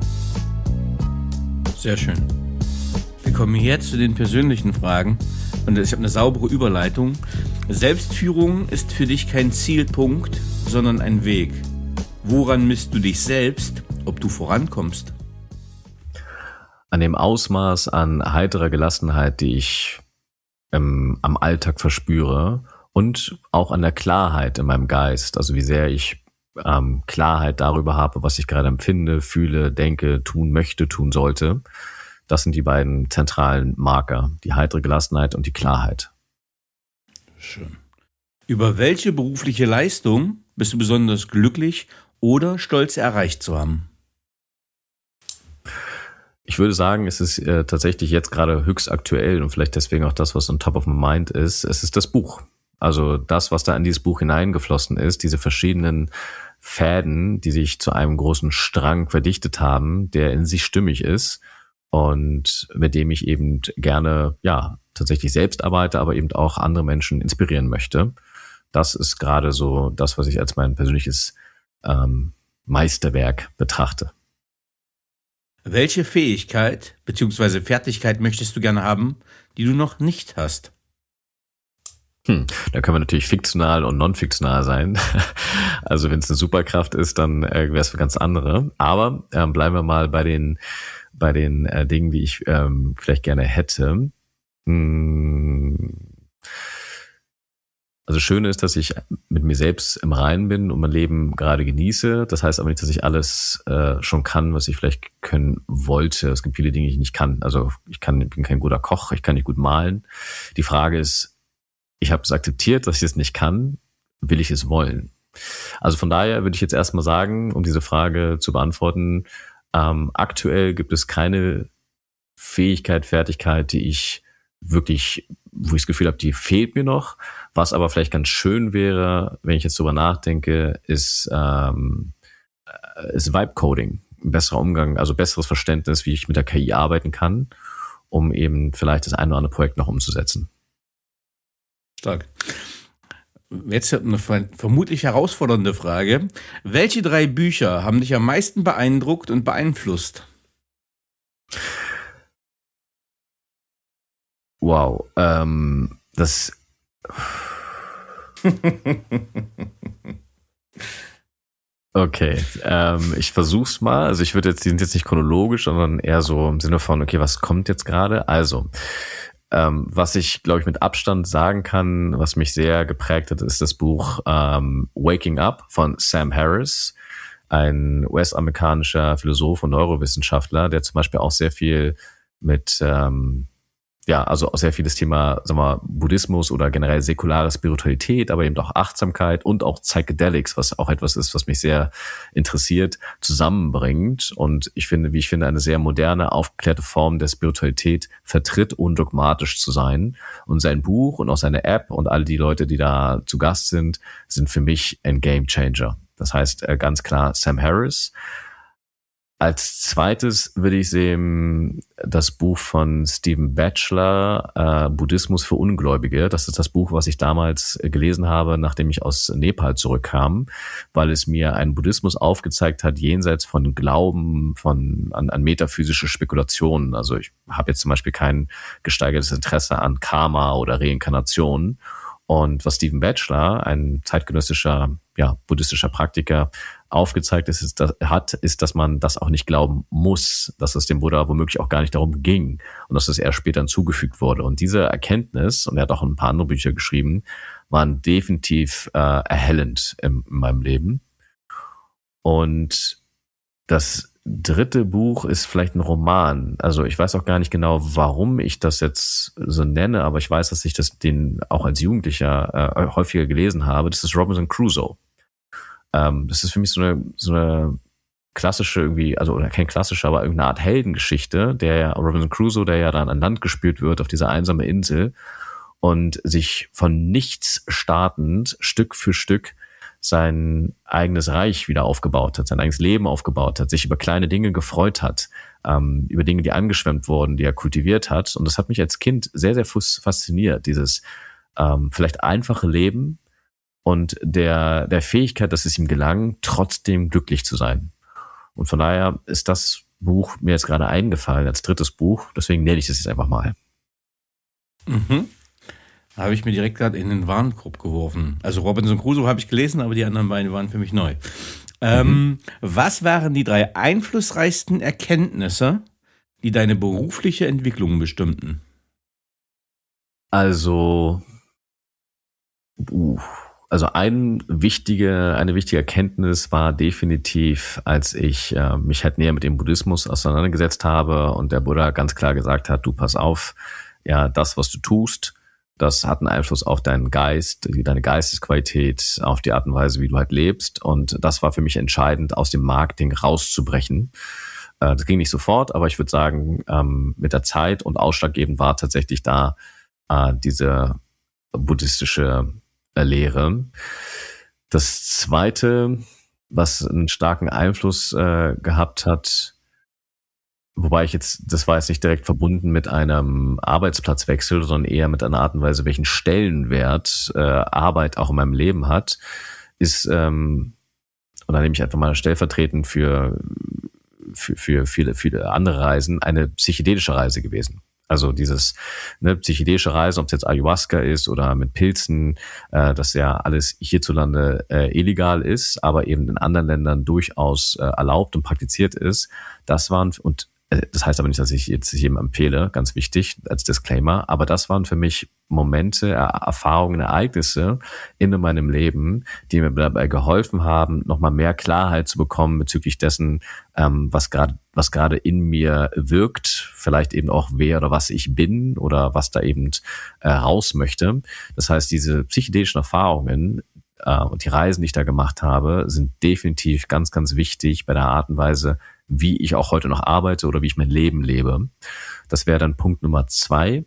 Sehr schön. Wir kommen jetzt zu den persönlichen Fragen und ich habe eine saubere Überleitung. Selbstführung ist für dich kein Zielpunkt, sondern ein Weg. Woran misst du dich selbst, ob du vorankommst? An dem Ausmaß an heiterer Gelassenheit, die ich am Alltag verspüre und auch an der Klarheit in meinem Geist, also wie sehr ich Klarheit darüber habe, was ich gerade empfinde, fühle, denke, tun möchte, tun sollte. Das sind die beiden zentralen Marker, die heitere Gelassenheit und die Klarheit. Schön. Über welche berufliche Leistung bist du besonders glücklich oder stolz erreicht zu haben? Ich würde sagen, es ist tatsächlich jetzt gerade höchst aktuell und vielleicht deswegen auch das, was on top of my mind ist. Es ist das Buch. Also das, was da in dieses Buch hineingeflossen ist, diese verschiedenen Fäden, die sich zu einem großen Strang verdichtet haben, der in sich stimmig ist und mit dem ich eben gerne, tatsächlich selbst arbeite, aber eben auch andere Menschen inspirieren möchte. Das ist gerade so das, was ich als mein persönliches Meisterwerk betrachte. Welche Fähigkeit bzw. Fertigkeit möchtest du gerne haben, die du noch nicht hast? Da können wir natürlich fiktional und non-fiktional sein. Also wenn es eine Superkraft ist, dann wäre es für ganz andere. Aber bleiben wir mal bei den Dingen, die ich vielleicht gerne hätte. Also Schöne ist, dass ich mit mir selbst im Reinen bin und mein Leben gerade genieße. Das heißt aber nicht, dass ich alles schon kann, was ich vielleicht können wollte. Es gibt viele Dinge, die ich nicht kann. Also bin kein guter Koch, ich kann nicht gut malen. Die Frage ist, ich habe es akzeptiert, dass ich es nicht kann. Will ich es wollen? Also von daher würde ich jetzt erstmal sagen, um diese Frage zu beantworten, aktuell gibt es keine Fähigkeit, Fertigkeit, die ich wirklich, wo ich das Gefühl habe, die fehlt mir noch. Was aber vielleicht ganz schön wäre, wenn ich jetzt drüber nachdenke, ist Vibe-Coding. Ein besserer Umgang, also besseres Verständnis, wie ich mit der KI arbeiten kann, um eben vielleicht das ein oder andere Projekt noch umzusetzen. Stark. Jetzt eine vermutlich herausfordernde Frage. Welche 3 Bücher haben dich am meisten beeindruckt und beeinflusst? Wow, das... Okay, ich versuch's mal. Also die sind jetzt nicht chronologisch, sondern eher so im Sinne von, okay, was kommt jetzt gerade? Also, was ich, glaube ich, mit Abstand sagen kann, was mich sehr geprägt hat, ist das Buch Waking Up von Sam Harris, ein US-amerikanischer Philosoph und Neurowissenschaftler, der zum Beispiel auch sehr viel mit ja, also auch sehr vieles Thema, sagen wir, Buddhismus oder generell säkulare Spiritualität, aber eben auch Achtsamkeit und auch Psychedelics, was auch etwas ist, was mich sehr interessiert, zusammenbringt und ich finde, eine sehr moderne, aufgeklärte Form der Spiritualität vertritt, undogmatisch zu sein. Und sein Buch und auch seine App und all die Leute, die da zu Gast sind für mich ein Game Changer. Das heißt ganz klar Sam Harris. Als zweites würde ich sehen das Buch von Stephen Batchelor, Buddhismus für Ungläubige. Das ist das Buch, was ich damals gelesen habe, nachdem ich aus Nepal zurückkam, weil es mir einen Buddhismus aufgezeigt hat, jenseits von Glauben, an metaphysische Spekulationen. Also ich habe jetzt zum Beispiel kein gesteigertes Interesse an Karma oder Reinkarnation. Und was Stephen Batchelor, ein zeitgenössischer, buddhistischer Praktiker, aufgezeigt ist, dass man das auch nicht glauben muss, dass es dem Buddha womöglich auch gar nicht darum ging und dass es erst später hinzugefügt wurde. Und diese Erkenntnis, und er hat auch ein paar andere Bücher geschrieben, waren definitiv erhellend in meinem Leben. Und das dritte Buch ist vielleicht ein Roman. Also ich weiß auch gar nicht genau, warum ich das jetzt so nenne, aber ich weiß, dass ich den auch als Jugendlicher häufiger gelesen habe. Das ist Robinson Crusoe. Das ist für mich so eine klassische irgendwie, also oder kein klassischer, aber irgendeine Art Heldengeschichte, Robinson Crusoe, der ja dann an Land gespült wird auf diese einsame Insel und sich von nichts startend Stück für Stück sein eigenes Reich wieder aufgebaut hat, sein eigenes Leben aufgebaut hat, sich über kleine Dinge gefreut hat, über Dinge, die angeschwemmt wurden, die er kultiviert hat. Und das hat mich als Kind sehr, sehr fasziniert, dieses vielleicht einfache Leben und der Fähigkeit, dass es ihm gelang, trotzdem glücklich zu sein. Und von daher ist das Buch mir jetzt gerade eingefallen als drittes Buch, deswegen nenne ich das jetzt einfach mal. Mhm. Habe ich mir direkt gerade in den Warenkorb geworfen. Also Robinson Crusoe habe ich gelesen, aber die anderen beiden waren für mich neu. Was waren die 3 einflussreichsten Erkenntnisse, die deine berufliche Entwicklung bestimmten? Also eine wichtige Erkenntnis war definitiv, als ich mich halt näher mit dem Buddhismus auseinandergesetzt habe und der Buddha ganz klar gesagt hat, du pass auf, ja, das, was du tust, das hat einen Einfluss auf deinen Geist, deine Geistesqualität, auf die Art und Weise, wie du halt lebst. Und das war für mich entscheidend, aus dem Marketing rauszubrechen. Das ging nicht sofort, aber ich würde sagen, mit der Zeit und ausschlaggebend war tatsächlich da diese buddhistische Lehre. Das Zweite, was einen starken Einfluss gehabt hat, wobei das war jetzt nicht direkt verbunden mit einem Arbeitsplatzwechsel, sondern eher mit einer Art und Weise, welchen Stellenwert Arbeit auch in meinem Leben hat, ist, und da nehme ich einfach mal stellvertretend für viele andere Reisen, eine psychedelische Reise gewesen. Also dieses psychedelische Reisen, ob es jetzt Ayahuasca ist oder mit Pilzen, das ja alles hierzulande illegal ist, aber eben in anderen Ländern durchaus erlaubt und praktiziert ist. Das heißt aber nicht, dass ich jetzt jedem empfehle, ganz wichtig als Disclaimer, aber das waren für mich Momente, Erfahrungen, Ereignisse in meinem Leben, die mir dabei geholfen haben, nochmal mehr Klarheit zu bekommen bezüglich dessen, was gerade in mir wirkt, vielleicht eben auch wer oder was ich bin oder was da eben raus möchte. Das heißt, diese psychedelischen Erfahrungen und die Reisen, die ich da gemacht habe, sind definitiv ganz, ganz wichtig bei der Art und Weise, wie ich auch heute noch arbeite oder wie ich mein Leben lebe. Das wäre dann Punkt Nummer 2.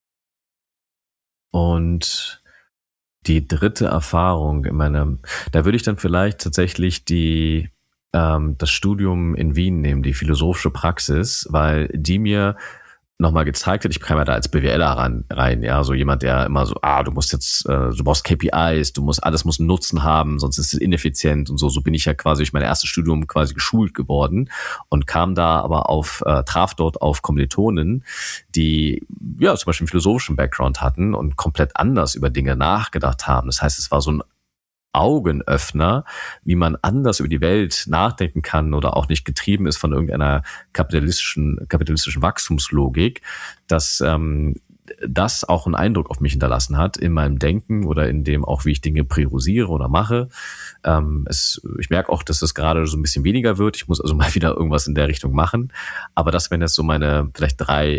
Und die dritte Erfahrung da würde ich dann vielleicht tatsächlich das Studium in Wien nehmen, die philosophische Praxis, weil die mir nochmal gezeigt hat, ich kam ja da als BWLer rein, ja, so jemand, der immer so, du brauchst KPIs, alles muss einen Nutzen haben, sonst ist es ineffizient und so bin ich ja quasi durch mein erstes Studium quasi geschult geworden und kam da aber traf dort auf Kommilitonen, die ja zum Beispiel einen philosophischen Background hatten und komplett anders über Dinge nachgedacht haben. Das heißt, es war so ein Augenöffner, wie man anders über die Welt nachdenken kann oder auch nicht getrieben ist von irgendeiner kapitalistischen Wachstumslogik, dass das auch einen Eindruck auf mich hinterlassen hat in meinem Denken oder in dem auch, wie ich Dinge priorisiere oder mache. Ich merke auch, dass das gerade so ein bisschen weniger wird. Ich muss also mal wieder irgendwas in der Richtung machen. Aber das wären jetzt so meine vielleicht 3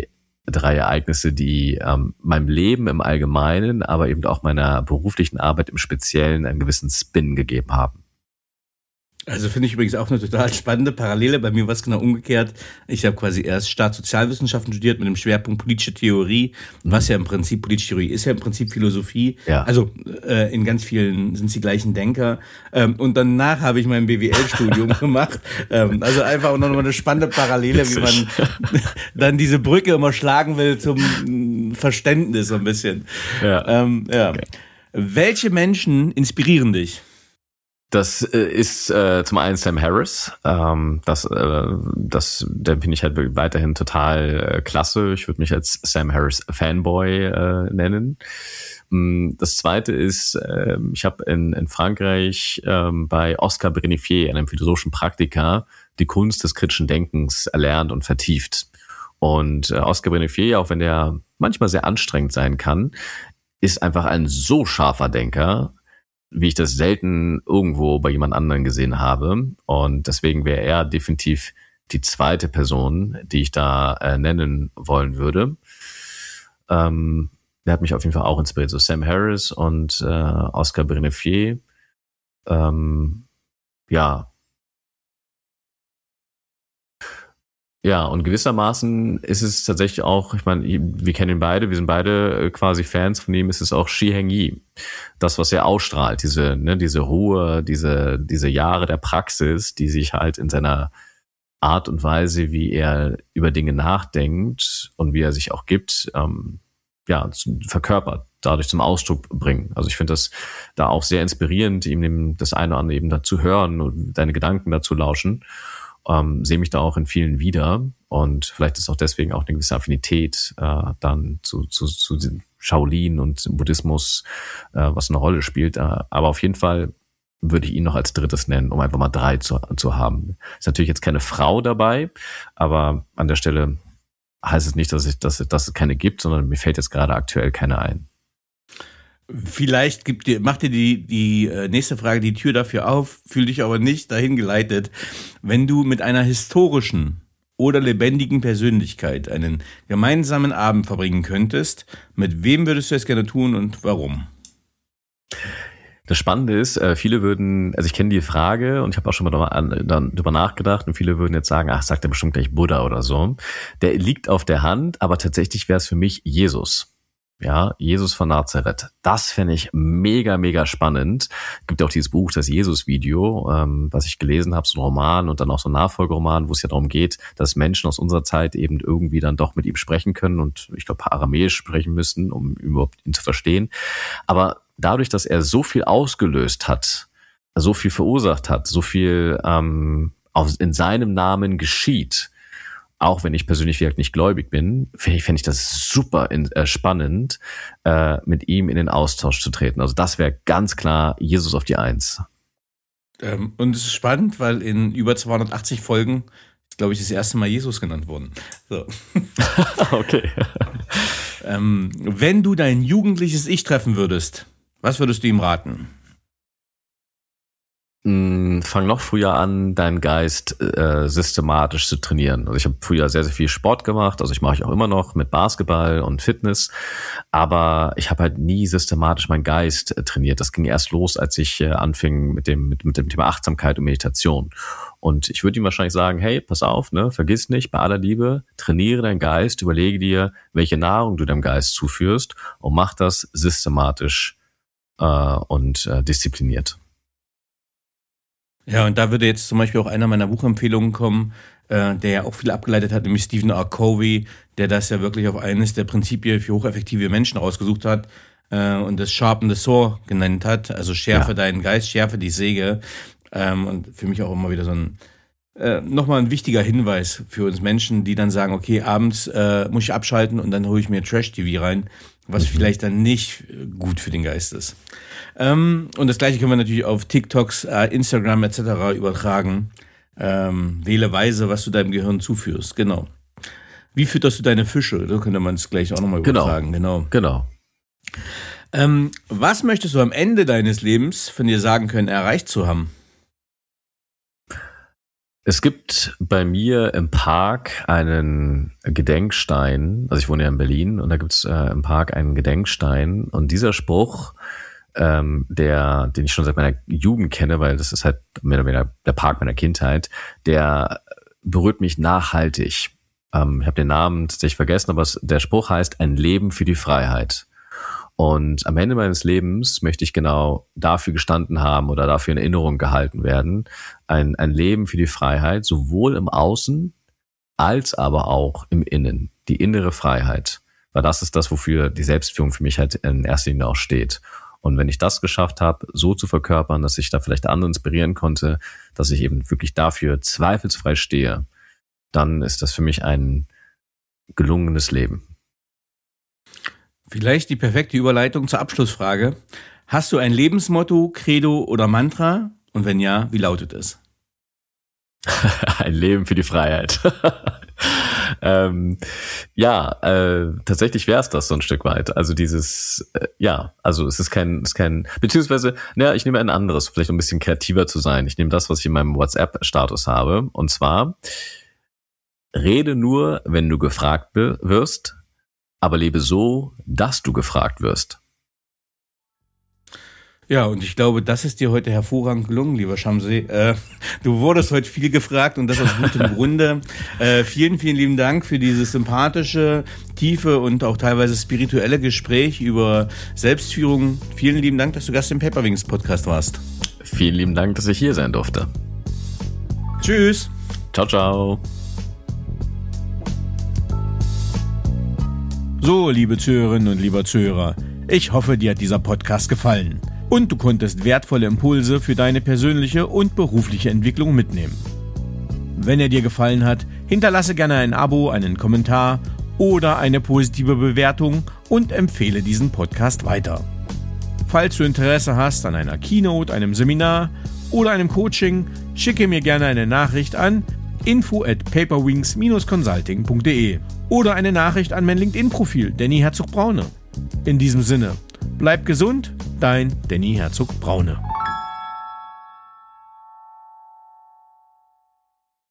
3 Ereignisse, die meinem Leben im Allgemeinen, aber eben auch meiner beruflichen Arbeit im Speziellen einen gewissen Spin gegeben haben. Also finde ich übrigens auch eine total spannende Parallele. Bei mir war es genau umgekehrt. Ich habe quasi erst Staatssozialwissenschaften studiert mit dem Schwerpunkt politische Theorie, was ja im Prinzip politische Theorie ist, ja im Prinzip Philosophie. Ja. Also in ganz vielen sind es die gleichen Denker. Und danach habe ich mein BWL-Studium gemacht. Also einfach auch nochmal eine spannende Parallele, wie man dann diese Brücke immer schlagen will zum Verständnis so ein bisschen. Ja. Okay. Welche Menschen inspirieren dich? Das ist zum einen Sam Harris. Den finde ich halt weiterhin total klasse. Ich würde mich als Sam Harris Fanboy nennen. Das zweite ist, ich habe in Frankreich bei Oscar Benefier, einem philosophischen Praktiker, die Kunst des kritischen Denkens erlernt und vertieft. Und Oscar Benefier, auch wenn der manchmal sehr anstrengend sein kann, ist einfach ein so scharfer Denker, wie ich das selten irgendwo bei jemand anderen gesehen habe. Und deswegen wäre er definitiv die zweite Person, die ich da nennen wollen würde. Der hat mich auf jeden Fall auch inspiriert. So Sam Harris und Oscar Benefier. Ja, und gewissermaßen ist es tatsächlich auch, ich meine, wir kennen ihn beide, wir sind beide quasi Fans von ihm, ist es auch Shi Heng-yi. Das, was er ausstrahlt, diese Ruhe, diese Jahre der Praxis, die sich halt in seiner Art und Weise, wie er über Dinge nachdenkt und wie er sich auch gibt, verkörpert, dadurch zum Ausdruck bringen. Also ich finde das da auch sehr inspirierend, ihm das eine oder andere eben dazu hören und deine Gedanken dazu lauschen. Sehe mich da auch in vielen wieder und vielleicht ist auch deswegen auch eine gewisse Affinität dann zu Shaolin und Buddhismus, was eine Rolle spielt. Aber auf jeden Fall würde ich ihn noch als drittes nennen, um einfach mal 3 zu haben. Ist natürlich jetzt keine Frau dabei, aber an der Stelle heißt es nicht, dass es keine gibt, sondern mir fällt jetzt gerade aktuell keine ein. Vielleicht macht dir die nächste Frage die Tür dafür auf, fühl dich aber nicht dahin geleitet. Wenn du mit einer historischen oder lebendigen Persönlichkeit einen gemeinsamen Abend verbringen könntest, mit wem würdest du es gerne tun und warum? Das Spannende ist, viele würden, also ich kenne die Frage und ich habe auch schon mal darüber nachgedacht und viele würden jetzt sagen, sagt er bestimmt gleich Buddha oder so. Der liegt auf der Hand, aber tatsächlich wäre es für mich Jesus. Ja, Jesus von Nazareth. Das fände ich mega, mega spannend. Gibt ja auch dieses Buch, das Jesus-Video, was ich gelesen habe, so ein Roman und dann auch so ein Nachfolgeroman, wo es ja darum geht, dass Menschen aus unserer Zeit eben irgendwie dann doch mit ihm sprechen können und ich glaube Aramäisch sprechen müssen, um überhaupt ihn zu verstehen. Aber dadurch, dass er so viel ausgelöst hat, so viel verursacht hat, so viel in seinem Namen geschieht, auch wenn ich persönlich vielleicht nicht gläubig bin, fände ich das super spannend, mit ihm in den Austausch zu treten. Also das wäre ganz klar Jesus auf die 1. Und es ist spannend, weil in über 280 Folgen ist, glaube ich, das erste Mal Jesus genannt worden. So. Okay. Wenn du dein jugendliches Ich treffen würdest, was würdest du ihm raten? Fang noch früher an, deinen Geist systematisch zu trainieren. Also ich habe früher sehr, sehr viel Sport gemacht, also ich mache auch immer noch mit Basketball und Fitness, aber ich habe halt nie systematisch meinen Geist trainiert. Das ging erst los, als ich anfing mit dem Thema Achtsamkeit und Meditation. Und ich würde ihm wahrscheinlich sagen, hey, pass auf, vergiss nicht, bei aller Liebe, trainiere deinen Geist, überlege dir, welche Nahrung du deinem Geist zuführst und mach das systematisch und diszipliniert. Ja, und da würde jetzt zum Beispiel auch einer meiner Buchempfehlungen kommen, der ja auch viel abgeleitet hat, nämlich Stephen R. Covey, der das ja wirklich auf eines der Prinzipien für hocheffektive Menschen rausgesucht hat und das Sharpen the Saw genannt hat, also schärfe deinen Geist, schärfe die Säge. Und für mich auch immer wieder so nochmal ein wichtiger Hinweis für uns Menschen, die dann sagen, okay, abends muss ich abschalten und dann hole ich mir Trash-TV rein, was vielleicht dann nicht gut für den Geist ist. Und das Gleiche können wir natürlich auf TikToks, Instagram etc. übertragen. Wähle weise, was du deinem Gehirn zuführst. Genau. Wie fütterst du deine Fische? Da könnte man es gleich auch nochmal übertragen. Genau. Was möchtest du am Ende deines Lebens von dir sagen können, erreicht zu haben? Es gibt bei mir im Park einen Gedenkstein, also ich wohne ja in Berlin und da gibt es im Park einen Gedenkstein und dieser Spruch, den ich schon seit meiner Jugend kenne, weil das ist halt mehr oder weniger der Park meiner Kindheit, der berührt mich nachhaltig. Ich habe den Namen tatsächlich vergessen, aber der Spruch heißt: Ein Leben für die Freiheit. Und am Ende meines Lebens möchte ich genau dafür gestanden haben oder dafür in Erinnerung gehalten werden. Ein Leben für die Freiheit, sowohl im Außen als aber auch im Innen. Die innere Freiheit. Weil das ist das, wofür die Selbstführung für mich halt in erster Linie auch steht. Und wenn ich das geschafft habe, so zu verkörpern, dass ich da vielleicht andere inspirieren konnte, dass ich eben wirklich dafür zweifelsfrei stehe, dann ist das für mich ein gelungenes Leben. Vielleicht die perfekte Überleitung zur Abschlussfrage. Hast du ein Lebensmotto, Credo oder Mantra? Und wenn ja, wie lautet es? Ein Leben für die Freiheit. Tatsächlich wäre es das so ein Stück weit. Also es ist kein, beziehungsweise, ich nehme ein anderes, vielleicht um ein bisschen kreativer zu sein. Ich nehme das, was ich in meinem WhatsApp-Status habe. Und zwar: Rede nur, wenn du gefragt wirst, aber lebe so, dass du gefragt wirst. Ja, und ich glaube, das ist dir heute hervorragend gelungen, lieber Shamsi. Du wurdest heute viel gefragt und das aus gutem Grunde. Vielen, vielen lieben Dank für dieses sympathische, tiefe und auch teilweise spirituelle Gespräch über Selbstführung. Vielen lieben Dank, dass du Gast im Paperwings Podcast warst. Vielen lieben Dank, dass ich hier sein durfte. Tschüss. Ciao, ciao. So, liebe Zuhörerinnen und lieber Zuhörer, ich hoffe, dir hat dieser Podcast gefallen und du konntest wertvolle Impulse für deine persönliche und berufliche Entwicklung mitnehmen. Wenn er dir gefallen hat, hinterlasse gerne ein Abo, einen Kommentar oder eine positive Bewertung und empfehle diesen Podcast weiter. Falls du Interesse hast an einer Keynote, einem Seminar oder einem Coaching, schicke mir gerne eine Nachricht an info@paperwings-consulting.de oder eine Nachricht an mein LinkedIn-Profil Danny Herzog-Braune. In diesem Sinne, bleib gesund, dein Danny Herzog-Braune.